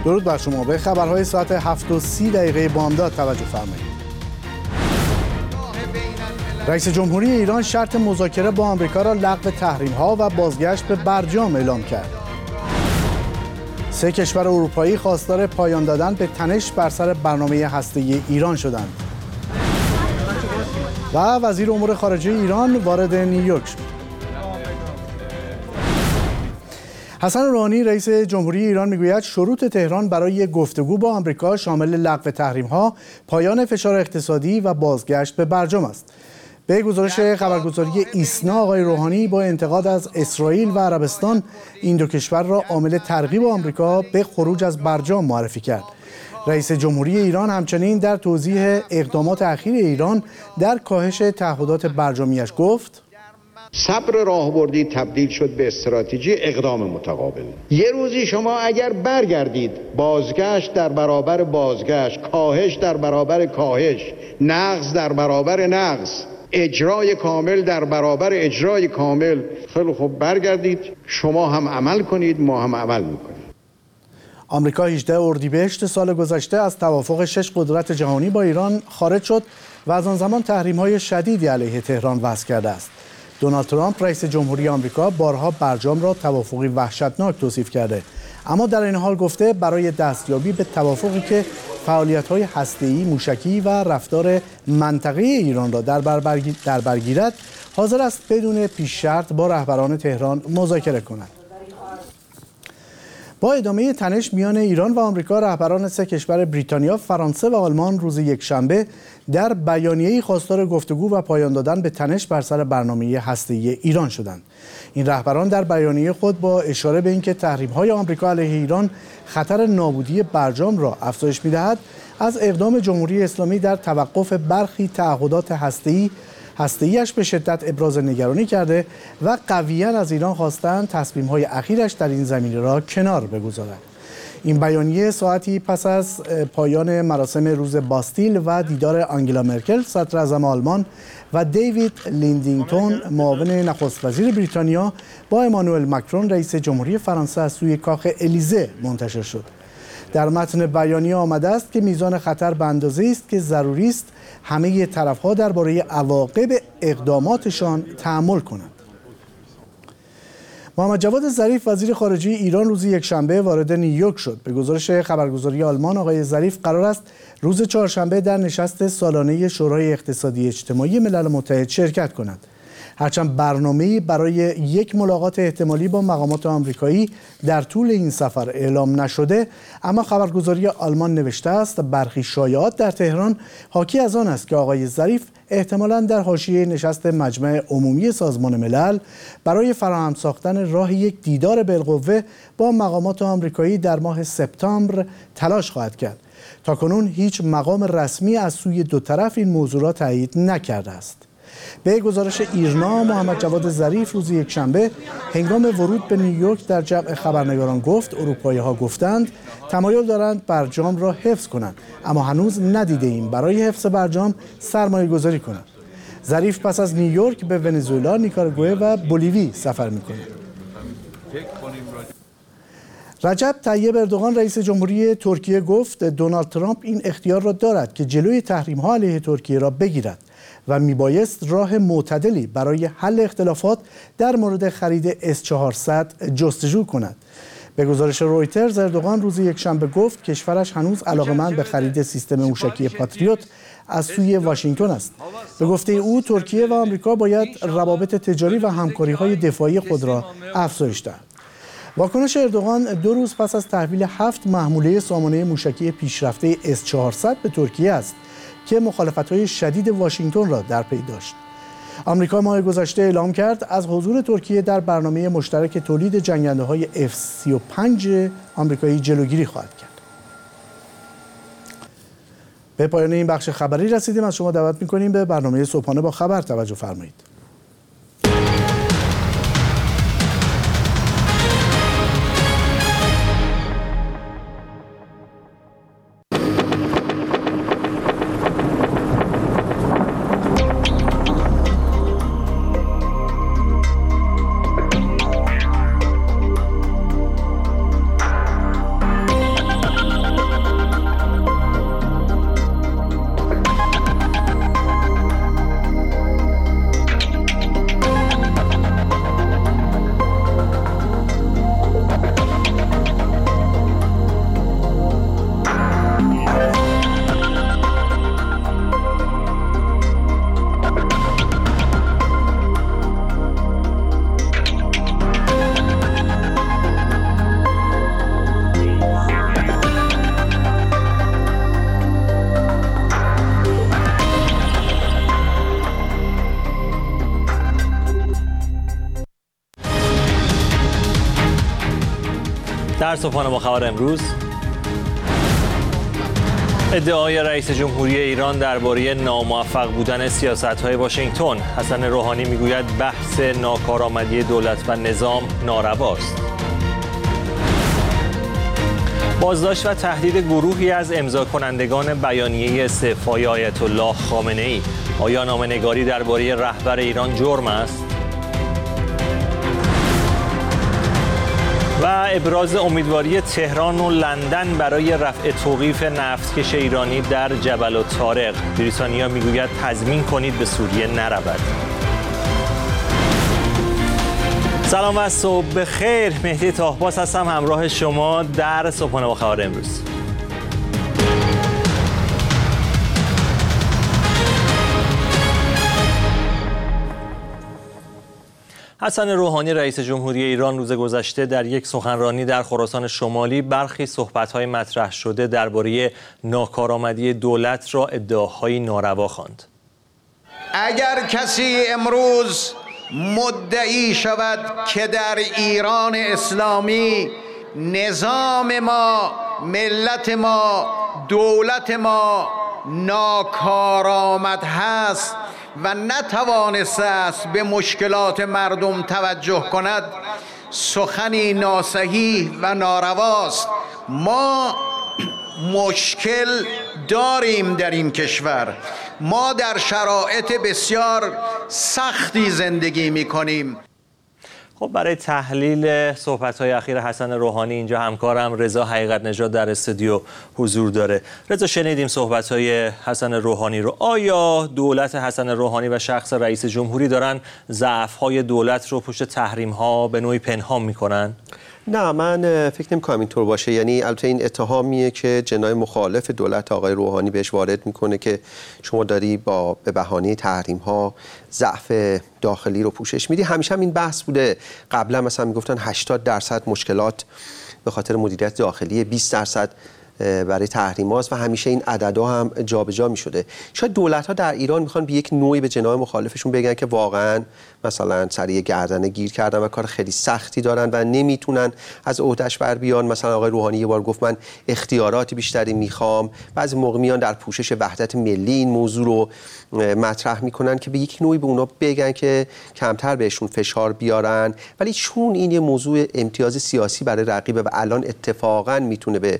درود بر شما. به خبرهای ساعت هفت و سی دقیقه بامداد توجه فرمایید. رئیس جمهوری ایران شرط مذاکره با آمریکا را لغو تحریم‌ها و بازگشت به برجام اعلام کرد. سه کشور اروپایی خواستار پایان دادن به تنش بر سر برنامه هسته‌ای ایران شدند. و وزیر امور خارجه ایران وارد نیویورک شد. حسن روحانی رئیس جمهوری ایران میگوید شروط تهران برای گفتگو با آمریکا شامل لغو تحریم‌ها، پایان فشار اقتصادی و بازگشت به برجام است. به گزارش خبرگزاری ایسنا آقای روحانی با انتقاد از اسرائیل و عربستان این دو کشور را عامل ترغیب آمریکا به خروج از برجام معرفی کرد. رئیس جمهوری ایران همچنین در توضیح اقدامات اخیر ایران در کاهش تعهدات برجامیش گفت: صبر راهبردی تبدیل شد به استراتژی اقدام متقابل. یه روزی شما اگر برگردید، بازگشت در برابر بازگشت، کاهش در برابر کاهش، نقص در برابر نقص، اجرای کامل در برابر اجرای کامل، خیلی خوب برگردید، شما هم عمل کنید، ما هم عمل میکنید. آمریکا هجدهم اردیبهشت سال گذشته از توافق شش قدرت جهانی با ایران خارج شد و از آن زمان تحریم‌های شدیدی علیه تهران وضع کرده است. دونالد ترامپ رئیس جمهوری آمریکا بارها برجام را توافقی وحشتناک توصیف کرده، اما در این حال گفته برای دستیابی به توافقی که فعالیت‌های هسته‌ای، موشکی و رفتار منطقه‌ای ایران را در بر در بر گیرد، حاضر است بدون پیش شرط با رهبران تهران مذاکره کند. با ادامه تنش میان ایران و آمریکا، رهبران سه کشور بریتانیا، فرانسه و آلمان روز یکشنبه در بیانیه‌ای خواستار گفتگو و پایان دادن به تنش بر سر برنامه هسته‌ای ایران شدند. این رهبران در بیانیه خود با اشاره به اینکه تحریم‌های آمریکا علیه ایران خطر نابودی برجام را افزایش می‌دهد، از اقدام جمهوری اسلامی در توقف برخی تعهدات هسته‌ای هسته‌ایش به شدت ابراز نگرانی کرده و قویاً از ایران خواستند تصمیم‌های اخیرش در این زمینه را کنار بگذارد. این بیانیه ساعتی پس از پایان مراسم روز باستیل و دیدار آنگلا مرکل صدر اعظم آلمان و دیوید لیندینگتون معاون نخست وزیر بریتانیا با امانوئل مکرون رئیس جمهوری فرانسه از سوی کاخ الیزه منتشر شد. در متن بیانیه آمده است که میزان خطر به اندازه‌ای است که ضروری است همه طرف‌ها درباره عواقب اقداماتشان تأمل کنند. محمد جواد ظریف وزیر خارجه ایران روز یکشنبه وارد نیویورک شد. به گزارش خبرگزاری آلمان آقای ظریف قرار است روز چهارشنبه در نشست سالانه شورای اقتصادی اجتماعی ملل متحد شرکت کند. هرچند برنامه‌ای برای یک ملاقات احتمالی با مقامات آمریکایی در طول این سفر اعلام نشده، اما خبرگزاری آلمان نوشته است برخی شایعات در تهران حاکی از آن است که آقای ظریف احتمالاً در حاشیه نشست مجمع عمومی سازمان ملل برای فراهم ساختن راه یک دیدار بالقوه با مقامات آمریکایی در ماه سپتامبر تلاش خواهد کرد. تاکنون هیچ مقام رسمی از سوی دو طرف این موضوع را تایید نکرده است. به گزارش ایرنا، محمد جواد ظریف روز یکشنبه هنگام ورود به نیویورک در جمع خبرنگاران گفت اروپایی‌ها گفتند تمایل دارند برجام را حفظ کنند، اما هنوز ندیده ایم برای حفظ برجام سرمایه گذاری کنند. ظریف پس از نیویورک به ونزوئلا، نیکاراگوئه و بولیوی سفر می‌کند. رجب طیب اردوغان رئیس جمهوری ترکیه گفت دونالد ترامپ این اختیار را دارد که جلوی تحریم‌ها علیه ترکیه را بگیرد و میبایست راه معتدلی برای حل اختلافات در مورد خرید اس چهارصد جستجو کند. به گزارش رویترز اردوغان روز یکشنبه گفت کشورش هنوز علاقه‌مند به خرید سیستم موشکی پاتریوت از سوی واشنگتن است. به گفته او ترکیه و آمریکا باید روابط تجاری و همکاری‌های دفاعی خود را افزایش دهند. واکنش اردوغان دو روز پس از تحویل هفت محموله سامانه موشکی پیشرفته اس چهارصد به ترکیه است که مخالفت‌های شدید واشنگتن را در پی داشت. آمریکا ماه گذشته اعلام کرد از حضور ترکیه در برنامه مشترک تولید جنگنده‌های اف سی و پنج آمریکایی جلوگیری خواهد کرد. به پایان این بخش خبری رسیدیم. از شما دعوت می‌کنیم به برنامه صبحانه با خبر توجه فرمایید. در صبحانه با خبر امروز، ادعای رئیس جمهوری ایران درباره ناموفق بودن سیاست‌های واشنگتن. حسن روحانی میگوید بحث ناکارآمدی دولت و نظام نارواست. بازداشت و تهدید گروهی از امضا کنندگان بیانیه استعفای آیت الله خامنه‌ای. آیا نامه‌نگاری درباره رهبر ایران جرم است؟ و ابراز امیدواری تهران و لندن برای رفع توقیف نفتکش ایرانی در جبل الطارق. بریتانیا میگوید تضمین کنید به سوریه نرود. سلام و صبح بخیر. مهدی طاهباز هستم همراه شما در صبحانه با خبر امروز. حسن روحانی رئیس جمهوری ایران روز گذشته در یک سخنرانی در خراسان شمالی برخی صحبت‌های مطرح شده درباره ناکارآمدی دولت را ادعاهای ناروا خواند. اگر کسی امروز مدعی شود که در ایران اسلامی نظام ما، ملت ما، دولت ما ناکارآمد هست و نتوانسته است به مشکلات مردم توجه کند، سخنی ناصحیح و نارواست. ما مشکل داریم در این کشور. ما در شرایط بسیار سختی زندگی می‌کنیم. خب برای تحلیل صحبت‌های اخیر حسن روحانی اینجا همکارم رضا حقیقت نژاد در استودیو حضور داره. رضا، شنیدیم صحبت‌های حسن روحانی رو. آیا دولت حسن روحانی و شخص رئیس جمهوری دارن ضعف‌های دولت رو پشت تحریم‌ها به نوعی پنهان می‌کنن؟ نه، من فکر نمی‌کنم اینطور باشه. یعنی البته این اتهامیه که جناح مخالف دولت آقای روحانی بهش وارد میکنه که شما داری با به بهانه تحریم‌ها ضعف داخلی رو پوشش میدی. همیشه هم این بحث بوده. قبلا مثلا میگفتن هشتاد درصد مشکلات به خاطر مدیریت داخلی، بیست درصد برای تحریم‌هاست و همیشه این عددها هم جابجا می‌شده. شاید دولت‌ها در ایران میخوان به یک نوعی به جناح مخالفشون بگن که واقعاً مثلا سریع گردنه گیر کردن و کار خیلی سختی دارن و نمیتونن از عهده‌اش بر بیان. مثلا آقای روحانی یه بار گفت من اختیارات بیشتری میخوام. بعضی موقع میان در پوشش وحدت ملی این موضوع رو مطرح میکنن که به یک نوعی به اونا بگن که کمتر بهشون فشار بیارن، ولی چون این یه موضوع امتیاز سیاسی برای رقیبه و الان اتفاقاً میتونه به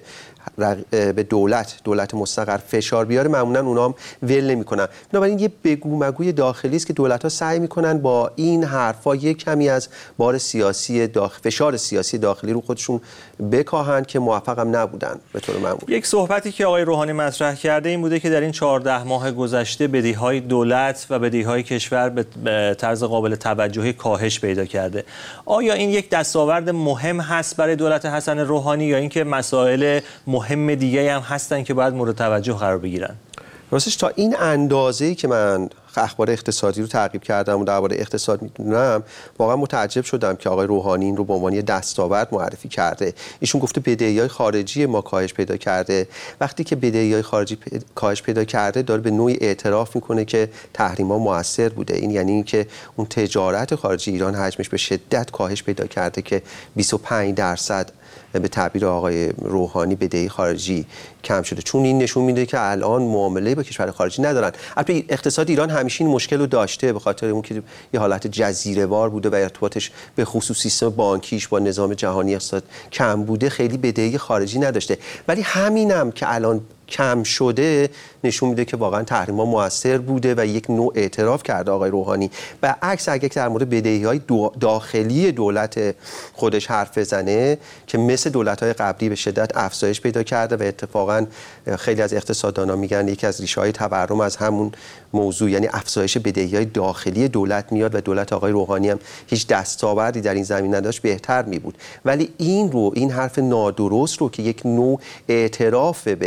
به دولت دولت مستقر فشار بیاره، معمولا اونا هم ول نمی‌کنن. بنابراین یه بگو مگوی داخلی است که دولت‌ها سعی می‌کنن با این حرفا یک کمی از بار سیاسی داخل فشار سیاسی داخلی رو خودشون بکاهن که موفق هم نبودن به طور معمول. یک صحبتی که آقای روحانی مطرح کرده این بوده که در این چهارده ماه گذشته بدهی‌های دولت و بدهی‌های کشور به طرز قابل توجهی کاهش پیدا کرده. آیا این یک دستاورد مهم هست برای دولت حسن روحانی یا اینکه مسائل مهم دیگه هم هستن که باید مورد توجه قرار بگیرن؟ راستش تا این اندازه‌ای که من اخبار اقتصادی رو تعقیب کردم و درباره اقتصاد میدونم، واقعا متعجب شدم که آقای روحانی این رو به عنوان دستاورد معرفی کرده. ایشون گفته بدهی‌های خارجی ما کاهش پیدا کرده. وقتی که بدهی‌های خارجی کاهش پیدا کرده، داره به نوعی اعتراف میکنه که تحریم‌ها موثر بوده. این یعنی اینکه اون تجارت خارجی ایران حجمش به شدت کاهش پیدا کرده که بیست و پنج درصد به تعبیر آقای روحانی بدهی خارجی کم شده، چون این نشون میده که الان معامله با کشور خارجی ندارن. البته اقتصاد ایران همیشه این مشکل رو داشته، به خاطر اون که یه حالت جزیره‌وار بوده و ارتباطش به خصوص سیستم بانکیش با نظام جهانی اقتصاد کم بوده، خیلی بدهی خارجی نداشته. ولی همینم که الان کم شده نشون میده که واقعا تحریم‌ها موثر بوده و یک نوع اعتراف کرده آقای روحانی. و عکس اگه در مورد بدهی‌های داخلی دولت خودش حرف بزنه که مثل دولت‌های قبلی به شدت افزایش پیدا کرده و اتفاقا خیلی از اقتصاددانان میگن یکی از ریشه‌های تورم از همون موضوع، یعنی افزایش بدهی‌های داخلی دولت میاد و دولت آقای روحانی هم هیچ دستاوردی در این زمینه نداشت، بهتر می بود. ولی این رو این حرف نادرست رو که یک نوع اعتراف به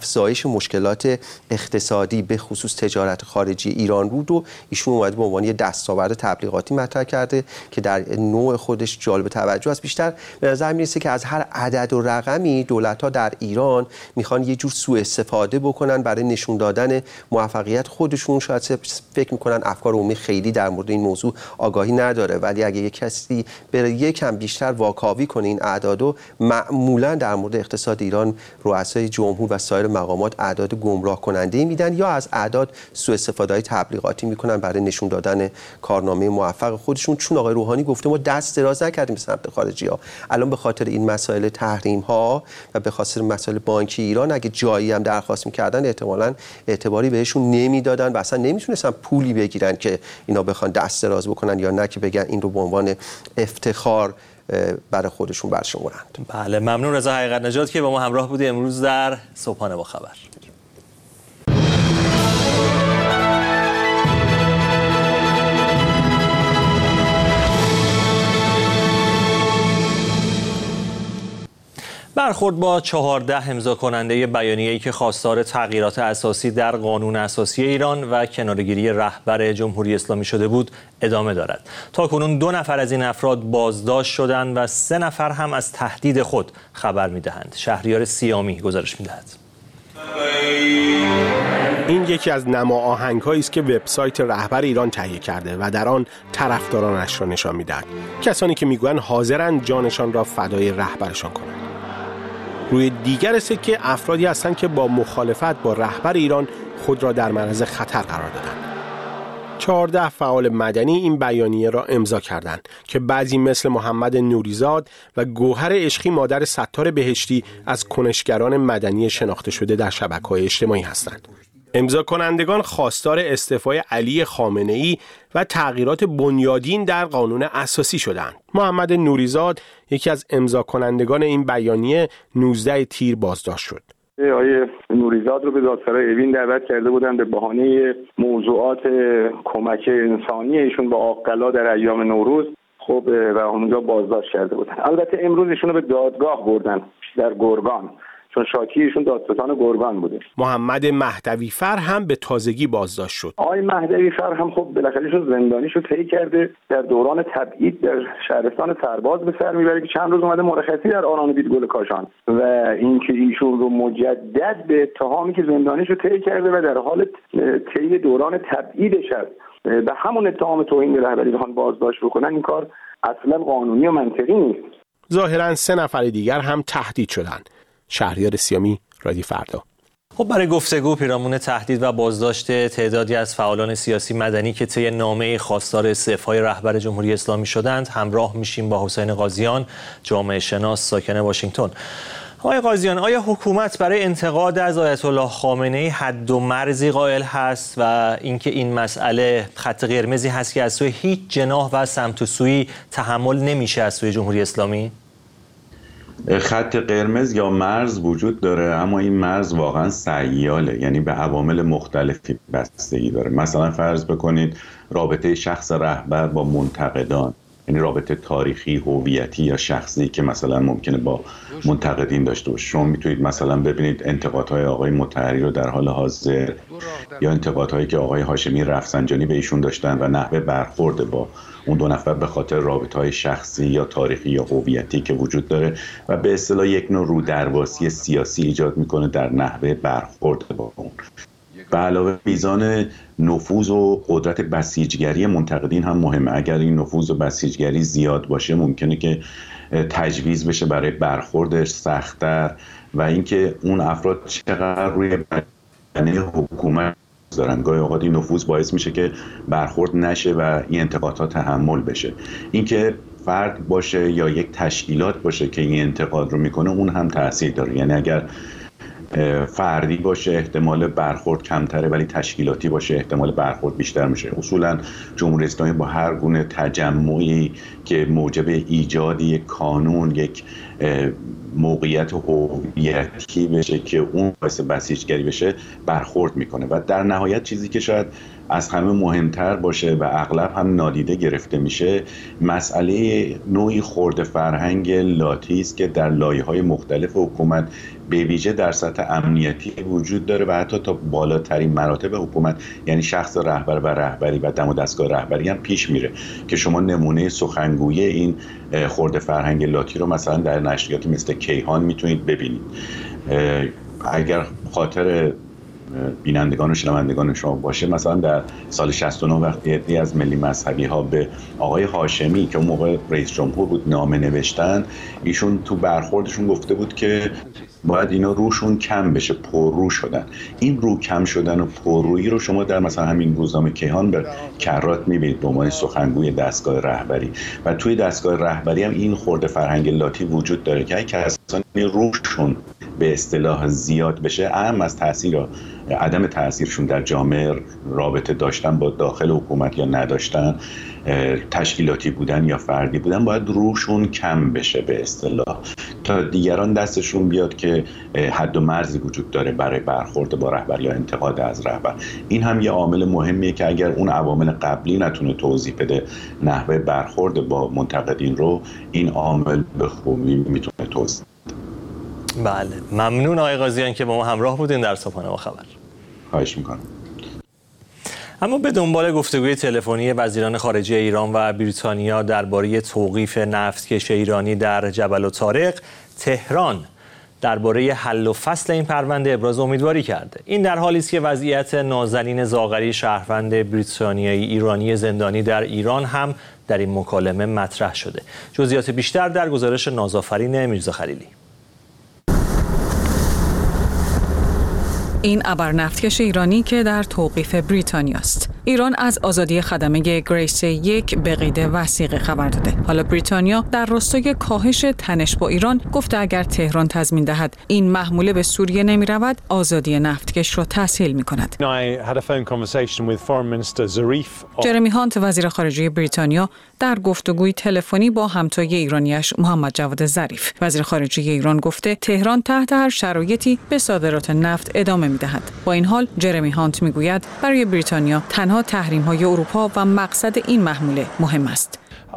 افزایش مشکلات اقتصادی به خصوص تجارت خارجی ایران بود و ایشون اومده به عنوان یه دستاورد تبلیغاتی مطرح کرده که در نوع خودش جالب توجه است. بیشتر به نظر میرسه که از هر عدد و رقمی دولت‌ها در ایران میخوان یه جور سوء استفاده بکنن برای نشون دادن موفقیت خودشون. شاید فکر میکنن افکار عمومی خیلی در مورد این موضوع آگاهی نداره، ولی اگه یک کسی بره یکم بیشتر واکاوی کنه این اعدادو، معمولا در مورد اقتصاد ایران رؤسای جمهور و سایر مقامات اعداد گمراه کننده میدن یا از اعداد سوء استفاده تبلیغاتی میکنن برای نشون دادن کارنامه موفق خودشون. چون آقای روحانی گفته ما دست دراز نکردیم به سمت خارجی ها، الان به خاطر این مسائل تحریم ها و به خاطر مسائل بانکی ایران اگه جایی هم درخواست میکردن احتمالاً اعتباری بهشون نمیدادن و اصلا نمیتونستن پولی بگیرن که اینا بخوان دست دراز بکنن یا نه که بگن این رو به عنوان افتخار برای خودشون برشمرند. بله، ممنون رضا حقیقت نژاد که با ما همراه بودی امروز در صبحانه با خبر. برخورد با چهارده امضا کننده بیانیه‌ای که خواستار تغییرات اساسی در قانون اساسی ایران و کناره‌گیری رهبر جمهوری اسلامی شده بود ادامه دارد. تاکنون دو نفر از این افراد بازداشت شدند و سه نفر هم از تهدید خود خبر می‌دهند. شهریار سیامی گزارش می‌دهد. این یکی از نماآهنگ‌هایی است که وبسایت رهبر ایران تهیه کرده و در آن طرفدارانش را نشان می‌دهد. کسانی که می‌گویند حاضرند جانشان را فدای رهبرشان کنند. روی دیگر سکه افرادی هستند که با مخالفت با رهبر ایران خود را در معرض خطر قرار دادند. چهارده فعال مدنی این بیانیه را امضا کردند که بعضی مثل محمد نوریزاد و گوهر عشقی مادر ستار بهشتی از کنشگران مدنی شناخته شده در شبکه‌های اجتماعی هستند. امضا کنندگان خواستار استعفای علی خامنه‌ای و تغییرات بنیادین در قانون اساسی شدند. محمد نوریزاد یکی از امضا کنندگان این بیانیه نوزده تیر بازداشت شد. آقای نوریزاد رو به دادسرای اوین دعوت کرده بودند به بهانه موضوعات کمک انسانی ایشون با عاقلا در ایام نوروز، خب و اونجا بازداشت کرده بودند. البته امروز ایشون رو به دادگاه بردن در گرگان، چون شاکی ایشون دادستان گرگان بوده. محمد مهدوی فر هم به تازگی بازداشت شد. آقای مهدوی فر هم خب بالاخره ایشون زندانیشو طی کرده، در دوران تبعید در شهرستان سرباز به سر میبره که چند روز اومده مرخصی در آران بیدگل کاشان و اینکه ایشون رو مجدد به اتهامی که زندانیشو طی کرده و در حال طی دوران تبعیدش هست به همون اتهام توهین به رهبری ایران بازداشت بکنن، این کار اصلا قانونی و منطقی نیست. ظاهرا سه نفر دیگر هم تهدید شدند. شهریار سیامی، رادیو فردا. خب برای گفتگو پیرامون تهدید و بازداشت تعدادی از فعالان سیاسی مدنی که طی نامه خواستار استعفای رهبر جمهوری اسلامی شدند همراه میشیم با حسین قاضیان، جامعه شناس ساکن واشنگتن. آقای قاضیان، آیا حکومت برای انتقاد از آیت الله خامنه‌ای حد و مرزی قائل هست و اینکه این مسئله خط قرمزی هست که از سوی هیچ جناح و سمت و سویی تحمل نمیشه از سوی جمهوری اسلامی؟ خط قرمز یا مرز وجود داره، اما این مرز واقعا سیاله، یعنی به عوامل مختلفی بستگی داره. مثلا فرض بکنید رابطه شخص رهبر با منتقدان، یعنی رابطه تاریخی، هویتی یا شخصی که مثلا ممکنه با منتقدین داشته باشه. شما میتونید مثلا ببینید انتقادهای آقای مطهری رو در حال حاضر یا انتقادهایی که آقای هاشمی رفسنجانی به ایشون داشتن و نحوه برخورد با اون دو نفر به خاطر رابطه‌های شخصی یا تاریخی یا هویتی که وجود داره و به اصطلاح یک نوع رودرواسی سیاسی ایجاد میکنه در نحوه برخورد با اون. به علاوه میزان نفوذ و قدرت بسیجگری منتقدین هم مهمه. اگر این نفوذ و بسیجگری زیاد باشه ممکنه که تجویز بشه برای برخوردش سخت‌تر و اینکه اون افراد چقدر روی بدنه حکومت دارن. گاهی اوقات این نفوذ باعث میشه که برخورد نشه و این انتقادها تحمل بشه. اینکه فرد باشه یا یک تشکیلات باشه که این انتقاد رو میکنه اون هم تاثیر داره. یعنی اگر فردی باشه احتمال برخورد کمتره ولی تشکیلاتی باشه احتمال برخورد بیشتر میشه. اصولا جمهوری اسلامی با هر گونه تجمعی که موجب ایجاد یک کانون، یک موقعیت هویتی بشه که اون باعث بسیجگری بشه برخورد میکنه و در نهایت چیزی که شاید از همه مهمتر باشه و اغلب هم نادیده گرفته میشه مسئله نوعی خرد فرهنگ لاتی است که در لایه‌های مختلف حکومت به ویژه در سطح امنیتی وجود داره و حتی تا بالاترین مراتب حکومت، یعنی شخص رهبر و رهبری و دم و دستگاه رهبری هم پیش میره که شما نمونه سخنگوی این خرده فرهنگ لاتی رو مثلا در نشریاتی مثل کیهان میتونید ببینید. اگر خاطر بینندگان و شنوندگان شما باشه، مثلا در سال شصت و نه وقتی عده‌ای از ملی مذهبی ها به آقای هاشمی که اون موقع رئیس جمهور بود نامه نوشتن، ایشون تو برخوردشون گفته بود که باید اینا روشون کم بشه، پررو شدن. این رو کم شدن و پررویی رو شما در مثلا همین روزنامه کیهان به کرات میبینید به عنوان سخنگوی دستگاه رهبری، و توی دستگاه رهبری هم این خرده فرهنگ لاتی وجود داره که کسانی روشون به اصطلاح زیاد بشه، اهم از تاثیر عدم تاثیرشون در جامعه رابطه داشتن با داخل حکومت یا نداشتن، تشکیلاتی بودن یا فردی بودن، باید روشون کم بشه به اصطلاح تا دیگران دستشون بیاد که حد و مرزی وجود داره برای برخورد با رهبر یا انتقاد از رهبر. این هم یه عامل مهمیه که اگر اون عوامل قبلی نتونه توضیح بده نحوه برخورد با منتقدین رو، این عامل به خوبی میتونه توضیح بده. بله، ممنون آقای قاضیان که با ما همراه بودین در صبحانه با خبر. خواهش میکنم. اما به دنبال گفتگوی تلفنی وزیران خارجه ایران و بریتانیا درباره توقیف نفتکش ایرانی در جبل الطارق، تهران درباره حل و فصل این پرونده ابراز امیدواری کرده. این در حالی است که وضعیت نازنین زاغری شهروند بریتانیایی ایرانی زندانی در ایران هم در این مکالمه مطرح شده. جزئیات بیشتر در گزارش نازآفرین میرزا خلیلی. این ابر نفتکش ایرانی که در توقیف بریتانیا است. ایران از آزادی خدمه گریس یک به قید وثیقه خبر داده. حالا بریتانیا در راستای کاهش تنش با ایران گفته اگر تهران تضمین دهد این محموله به سوریه نمی رود، آزادی نفتکش را تسهیل می کند. جرمی هانت وزیر خارجه بریتانیا در گفتگوی تلفنی با همتای ایرانیش محمد جواد ظریف، وزیر خارجه ایران گفته تهران تحت هر شرایطی به صادرات نفت ادامه می دهد. با این حال جرمی هانت می گوید برای بریتانیا تنها تحریم های اروپا و مقصد این محموله مهم است.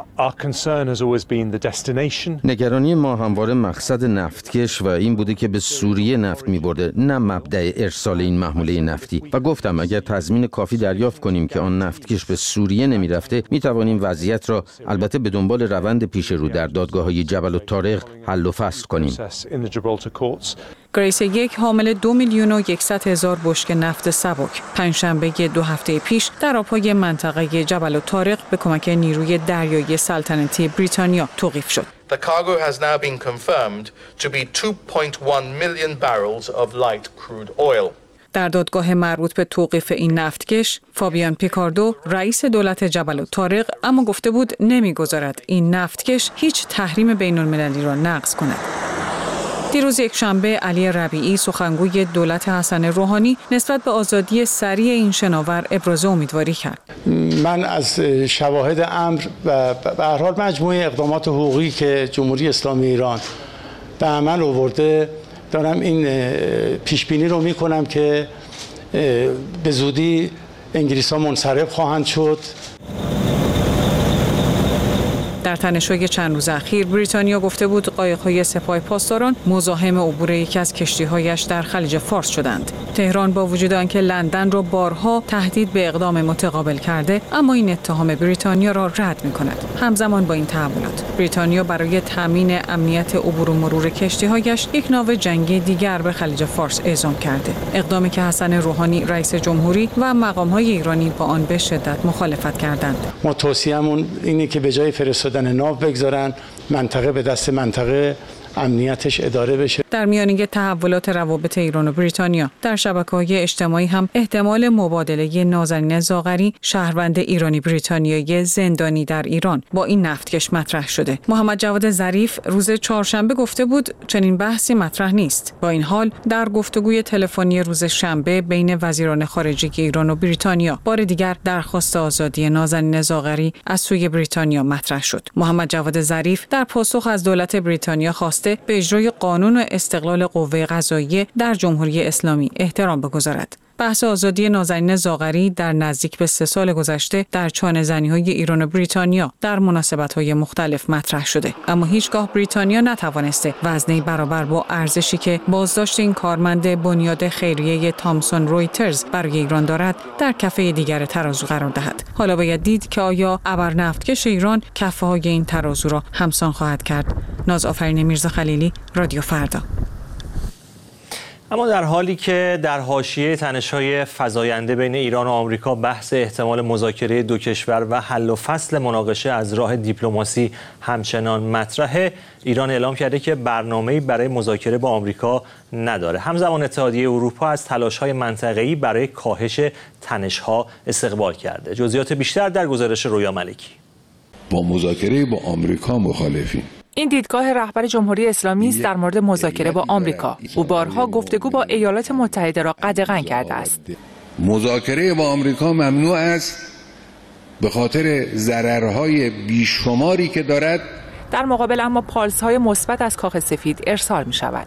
نگرانی ما همواره مقصد نفتکش و این بوده که به سوریه نفت می‌برده، نه مبدأ ارسال این محموله نفتی. و گفتم اگر تضمین کافی دریافت کنیم که آن نفتکش به سوریه نمی‌رفته، می‌توانیم وضعیت را البته به دنبال روند پیش رو در دادگاه‌های جبل الطارق حل و فصل کنیم. گریس یک حامل دو میلیون و یکصد هزار بشکه نفت سبک پنجشنبه دو هفته پیش در آبهای منطقه جبل الطارق به کمک نیروی دریایی سلطنتی بریتانیا توقیف شد. The cargo has now been confirmed to be two point one million barrels of light crude oil. در دادگاه مربوط به توقیف این نفتکش، فابیان پیکاردو رئیس دولت جبل الطارق اما گفته بود نمیگذارد این نفتکش هیچ تحریم بین المللی را نقض کند. دیروز یک شنبه علی ربیعی سخنگوی دولت حسن روحانی نسبت به آزادی سریع این شناور ابراز امیدواری کرد. من از شواهد امر و به هر حال مجموعه اقدامات حقوقی که جمهوری اسلامی ایران به عمل آورده دارم این پیش بینی رو میکنم که به زودی انگلیس‌ها منصرف خواهند شد. در تنش‌های چند روز اخیر بریتانیا گفته بود قایق‌های سپاه پاسداران مزاحم عبور یکی از کشتی‌هایش در خلیج فارس شدند. تهران با وجود آنکه لندن را بارها تهدید به اقدام متقابل کرده، اما این اتهام بریتانیا را رد می‌کند. همزمان با این تحولات، بریتانیا برای تامین امنیت عبور و مرور کشتی‌هایش یک ناو جنگی دیگر به خلیج فارس اعزام کرده. اقدامی که حسن روحانی رئیس جمهوری و مقام‌های ایرانی با آن به شدت مخالفت کردند. ما توصیه‌مون اینه که به جای فرستادن ناو بگذارن منطقه به دست منطقه امنیتش اداره بشه. در میانه تحولات روابط ایران و بریتانیا در شبکه‌های اجتماعی هم احتمال مبادله نازنین زاغری شهروند ایرانی بریتانیایی زندانی در ایران با این نفتکش مطرح شده. محمد جواد ظریف روز چهارشنبه گفته بود چنین بحثی مطرح نیست. با این حال در گفتگوی تلفنی روز شنبه بین وزیران خارجه ایران و بریتانیا بار دیگر درخواست آزادی نازنین زاغری از سوی بریتانیا مطرح شد. محمد جواد ظریف در پاسخ از دولت بریتانیا خواست به اجرای قانون و استقلال قوه قضاییه در جمهوری اسلامی احترام بگذارد. بحث آزادی نازنین زاغری در نزدیک به سه سال گذشته در چانه زنی‌های ایران و بریتانیا در مناسبت‌های مختلف مطرح شده، اما هیچگاه بریتانیا نتوانسته وزنی برابر با ارزشی که بازداشت این کارمند بنیاد خیریه تامسون رویترز برای ایران دارد در کفه دیگر ترازو قرار دهد. حالا باید دید که آیا ابر نفتکش ایران کفه‌های این ترازو را همسان خواهد کرد. ناز آفرین میرزا خلیلی، رادیو فردا. اما در حالی که در حاشیه تنش‌های فزاینده بین ایران و آمریکا بحث احتمال مذاکره دو کشور و حل و فصل مناقشه از راه دیپلماسی همچنان مطرحه، ایران اعلام کرده که برنامه‌ای برای مذاکره با آمریکا نداره. همزمان اتحادیه اروپا از تلاش‌های منطقه‌ای برای کاهش تنش‌ها استقبال کرده. جزئیات بیشتر در گزارش رویا ملکی. با مذاکره با آمریکا مخالفیم. این دیدگاه رهبر جمهوری اسلامی است در مورد مذاکره با آمریکا. او بارها گفتگو با ایالات متحده را قدغن کرده است. مذاکره با آمریکا ممنوع است به خاطر ضررهای بیشماری که دارد. در مقابل اما پالس‌های مثبت از کاخ سفید ارسال می‌شود.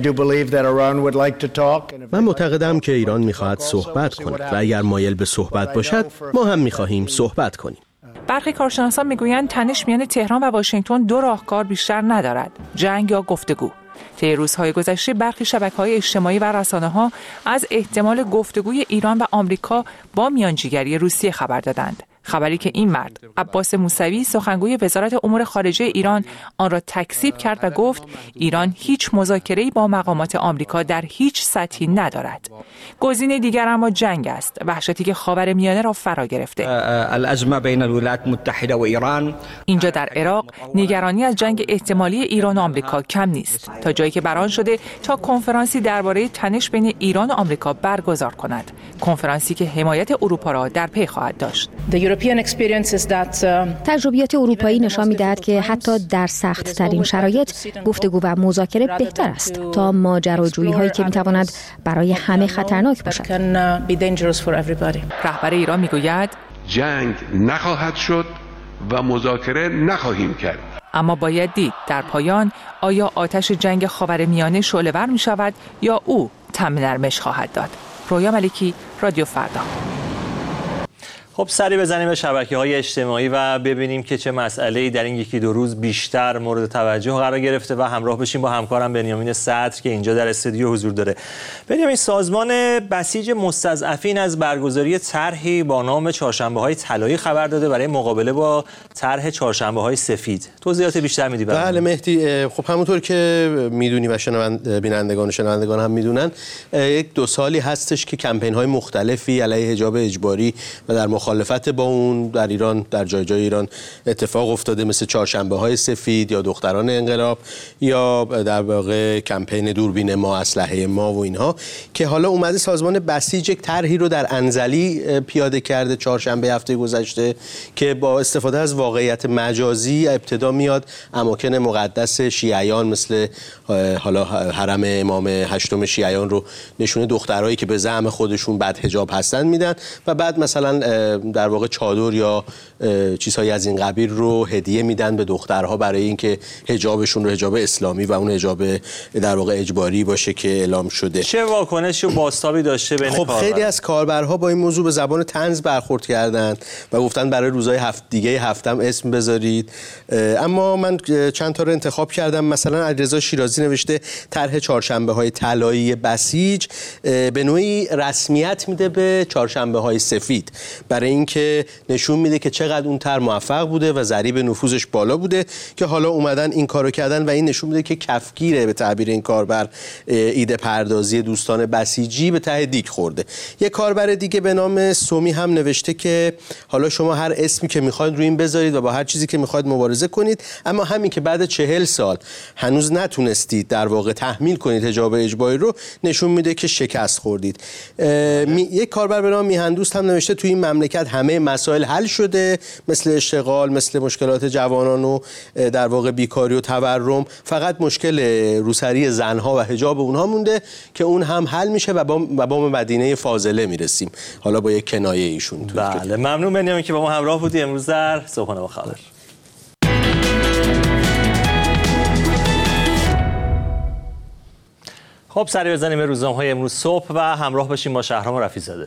من معتقدم که ایران می‌خواهد صحبت کند و اگر مایل به صحبت باشد، ما هم می‌خواهیم صحبت کنیم. برخی کارشناسان میگویند تنش میان تهران و واشنگتن دو راهکار بیشتر ندارد: جنگ یا گفتگو. طی روزهای گذشته برخی شبکه‌های اجتماعی و رسانه‌ها از احتمال گفتگوی ایران و آمریکا با میانجیگری روسیه خبر دادند. خبری که این مرد، عباس موسوی، سخنگوی وزارت امور خارجه ایران، آن را تکذیب کرد و گفت ایران هیچ مذاکره‌ای با مقامات آمریکا در هیچ سطحی ندارد. گزینه دیگر اما جنگ است، وحشتی که خاورمیانه را فرا گرفته. الازمه بین الولايات المتحده و ایران. اینجا در عراق نگرانی از جنگ احتمالی ایران و آمریکا کم نیست، تا جایی که برآن شده تا کنفرانسی درباره تنش بین ایران و آمریکا برگزار کند. کنفرانسی که حمایت اروپا را در پی خواهد داشت. تجربیات اروپایی نشان می‌دهد که حتی در سخت‌ترین شرایط گفتگو و مذاکره بهتر است تا ماجراجویی‌هایی که می‌تواند برای همه خطرناک باشد. رهبر ایران می‌گوید جنگ نخواهد شد و مذاکره نخواهیم کرد. اما باید دید در پایان آیا آتش جنگ خاورمیانه شعله‌ور می‌شود یا او تم نرمش خواهد داد. رویا ملکی، رادیو فردا. خب سری بزنیم به شبکه‌های اجتماعی و ببینیم که چه مسئله‌ای در این یکی دو روز بیشتر مورد توجه قرار گرفته و همراه بشیم با همکارم بنیامین صدر که اینجا در استودیو حضور داره. بنیامین، سازمان بسیج مستضعفین از برگزاری طرحی با نام چهارشنبه‌های طلایی خبر داده برای مقابله با طرح چهارشنبه‌های سفید. توضیحات بیشتر میدی برام؟ بله مهدی، خب همونطور که میدونی و شنونده بینندگان و شنوندگان هم میدونن، یک دو سالی هستش که کمپین‌های مختلفی علیه حجاب اجباری و در مخالفت با اون در ایران در جای جای ایران اتفاق افتاده، مثل چهارشنبه‌های سفید یا دختران انقلاب یا در واقع کمپین دوربین ما، اسلحه ما و اینها، که حالا اومده سازمان بسیج یک طرحی رو در انزلی پیاده کرده چهارشنبه هفته گذشته که با استفاده از واقعیت مجازی ابتدا میاد اماکن مقدس شیعیان مثل حالا حرم امام هشتم شیعیان رو نشونه دخترایی که به زعم خودشون بدحجاب هستن میدن و بعد مثلا در واقع چادر یا چیزهایی از این قبیل رو هدیه میدن به دخترها برای اینکه حجابشون رو حجاب اسلامی و اون حجاب در واقع اجباری باشه که اعلام شده. چه واکنشی و بازتابی داشته بین خب کاربر؟ خیلی از کاربرها با این موضوع به زبان طنز برخورد کردند و گفتن برای روزهای هفت دیگه هفتم اسم بذارید. اما من چند تا رو انتخاب کردم. مثلا علیرضا شیرازی نوشته طرح چهارشنبه‌های طلایی بسیج به نوعی رسمیت میده به چهارشنبه‌های سفید، برای اینکه نشون میده که چقدر اون طرح موفق بوده و ضریب نفوذش بالا بوده که حالا اومدن این کارو کردن و این نشون میده که کفگیره به تعبیر این کاربر ایده پردازی دوستان بسیجی به ته دیگ خورده. یک کاربر دیگه به نام سومی هم نوشته که حالا شما هر اسمی که میخواید روی این بذارید و با هر چیزی که میخواید مبارزه کنید، اما همین که بعد چهل سال هنوز نتونستید در واقع تحمیل کنید حجاب اجباری رو، نشون میده که شکست خوردید. یک کاربر به نام میهندوست هم نوشته توی این مملکت همه مسائل حل شده، مثل اشتغال، مثل مشکلات جوانان و در واقع بیکاری و تورم، فقط مشکل روسری زنها و حجاب اونها مونده که اون هم حل میشه و با بام مدینه فاضله میرسیم. حالا با یک کنایه ایشون. بله ممنون بنیامین که با ما همراه بودی امروز در صبحانه با خبر. خب سری بزنیم به روزنامه‌های امروز صبح و همراه باشیم با شهرام رفیع‌زاده.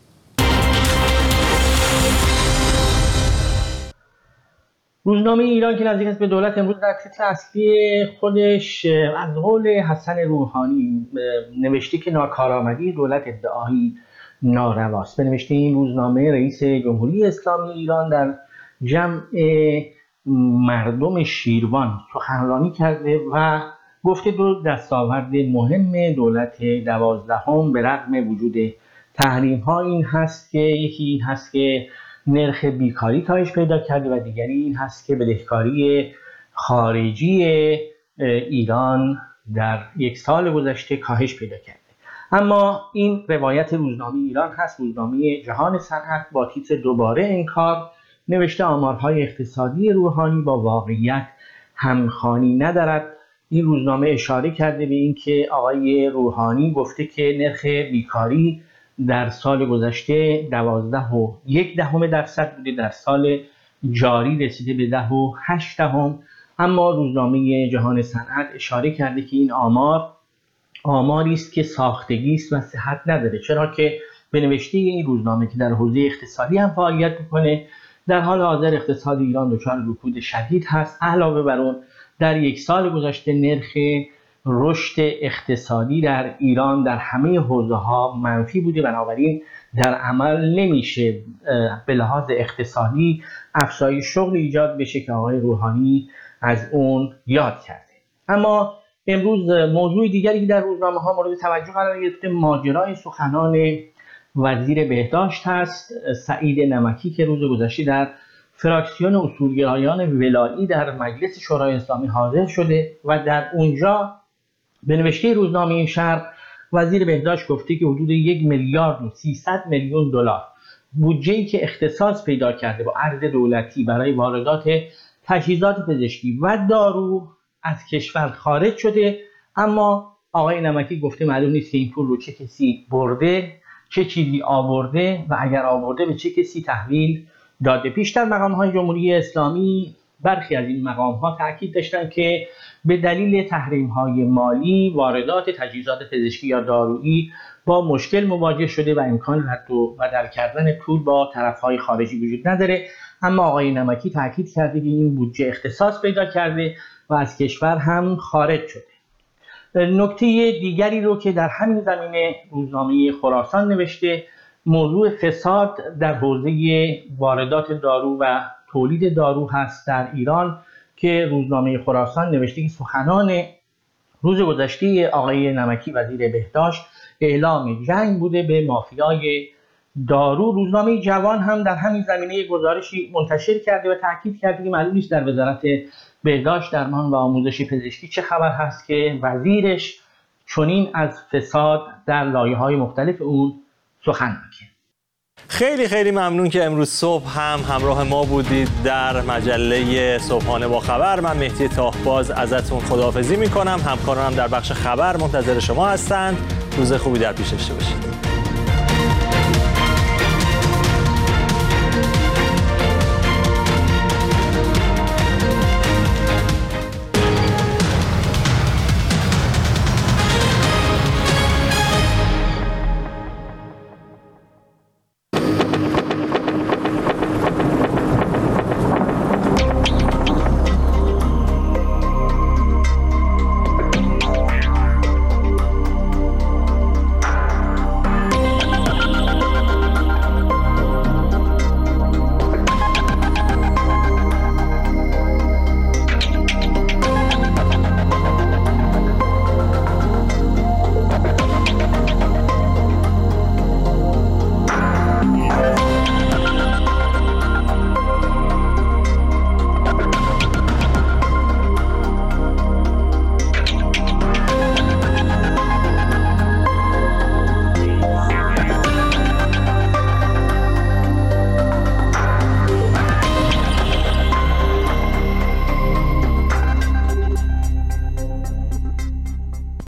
روزنامه ایران که نزدیک است به دولت امروز در تیتر اصلی خودش از قول حسن روحانی نوشته که ناکارآمدی دولت ادعایی نارواست. به نوشته این روزنامه رئیس جمهوری اسلامی ایران در جمع مردم شیروان سخنرانی کرده و گفته دو دستاورد مهم دولت دوازدهم به رغم وجود تحریم ها این هست که یکی این هست که نرخ بیکاری کاهش پیدا کرده و دیگری این هست که بدهکاری خارجی ایران در یک سال گذشته کاهش پیدا کرده. اما این روایت روزنامه ایران هست. روزنامه جهان صنعت با تیتر دوباره انکار نوشته آمارهای اقتصادی روحانی با واقعیت همخوانی ندارد. این روزنامه اشاره کرده به اینکه آقای روحانی گفته که نرخ بیکاری در سال گذشته دوازده و یک دهم درصد بوده، در سال جاری رسیده به ده و هشت دهم. اما روزنامه جهان صنعت اشاره کرده که این آمار آماری است که ساختگی است و صحت نداره، چرا که به نوشته این روزنامه که در حوزه اقتصادی هم فعالیت میکنه در حال حاضر اقتصاد ایران دچار رکود شدید هست. علاوه بر اون در یک سال گذشته نرخ رشد اقتصادی در ایران در همه حوزه ها منفی بوده، بنابراین در عمل نمیشه به لحاظ اقتصادی افزایش شغل ایجاد بشه که آقای روحانی از اون یاد کرده. اما امروز موضوع دیگری که در روزنامه ها مورد توجه قرار گرفته ماجرای سخنان وزیر بهداشت هست، سعید نمکی، که روز گذشته در فراکسیون اصولگرایان ولایی در مجلس شورای اسلامی حاضر شده و در اونجا به نوشته روزنامه شرق وزیر بهداشت گفته که حدود یک میلیارد و سیصد میلیون دلار بودجه‌ای که اختصاص پیدا کرده با ارز دولتی برای واردات تجهیزات پزشکی و دارو از کشور خارج شده. اما آقای نمکی گفته معلوم نیست که این پول رو چه کسی برده، چه چیزی آورده و اگر آورده به چه کسی تحویل داده. پیشتر مقام‌های جمهوری اسلامی برخی از این مقام‌ها تاکید داشتند که به دلیل تحریم‌های مالی واردات تجهیزات پزشکی یا دارویی با مشکل مواجه شده و امکان رد و بدل کردن پول با طرف‌های خارجی وجود نداره. اما آقای نمکی تاکید کرده که این بودجه اختصاص پیدا کرده و از کشور هم خارج شده. نکته دیگری رو که در همین زمینه روزنامه خراسان نوشته موضوع فساد در حوزه واردات دارو و تولید دارو هست در ایران که روزنامه خراسان نوشته که سخنان روز گذشته آقای نمکی وزیر بهداشت اعلام جنگ بوده به مافیای دارو. روزنامه جوان هم در همین زمینه گزارشی منتشر کرده و تاکید کرده که معلوم نیست در وزارت بهداشت درمان و آموزش پزشکی چه خبر هست که وزیرش چنین از فساد در لایه‌های مختلف اون سخن میگه. خیلی خیلی ممنون که امروز صبح هم همراه ما بودید در مجله صبحانه با خبر. من مهدی تاهباز ازتون خداحافظی میکنم. همکارانم در بخش خبر منتظر شما هستند. روز خوبی در پیش داشته باشید.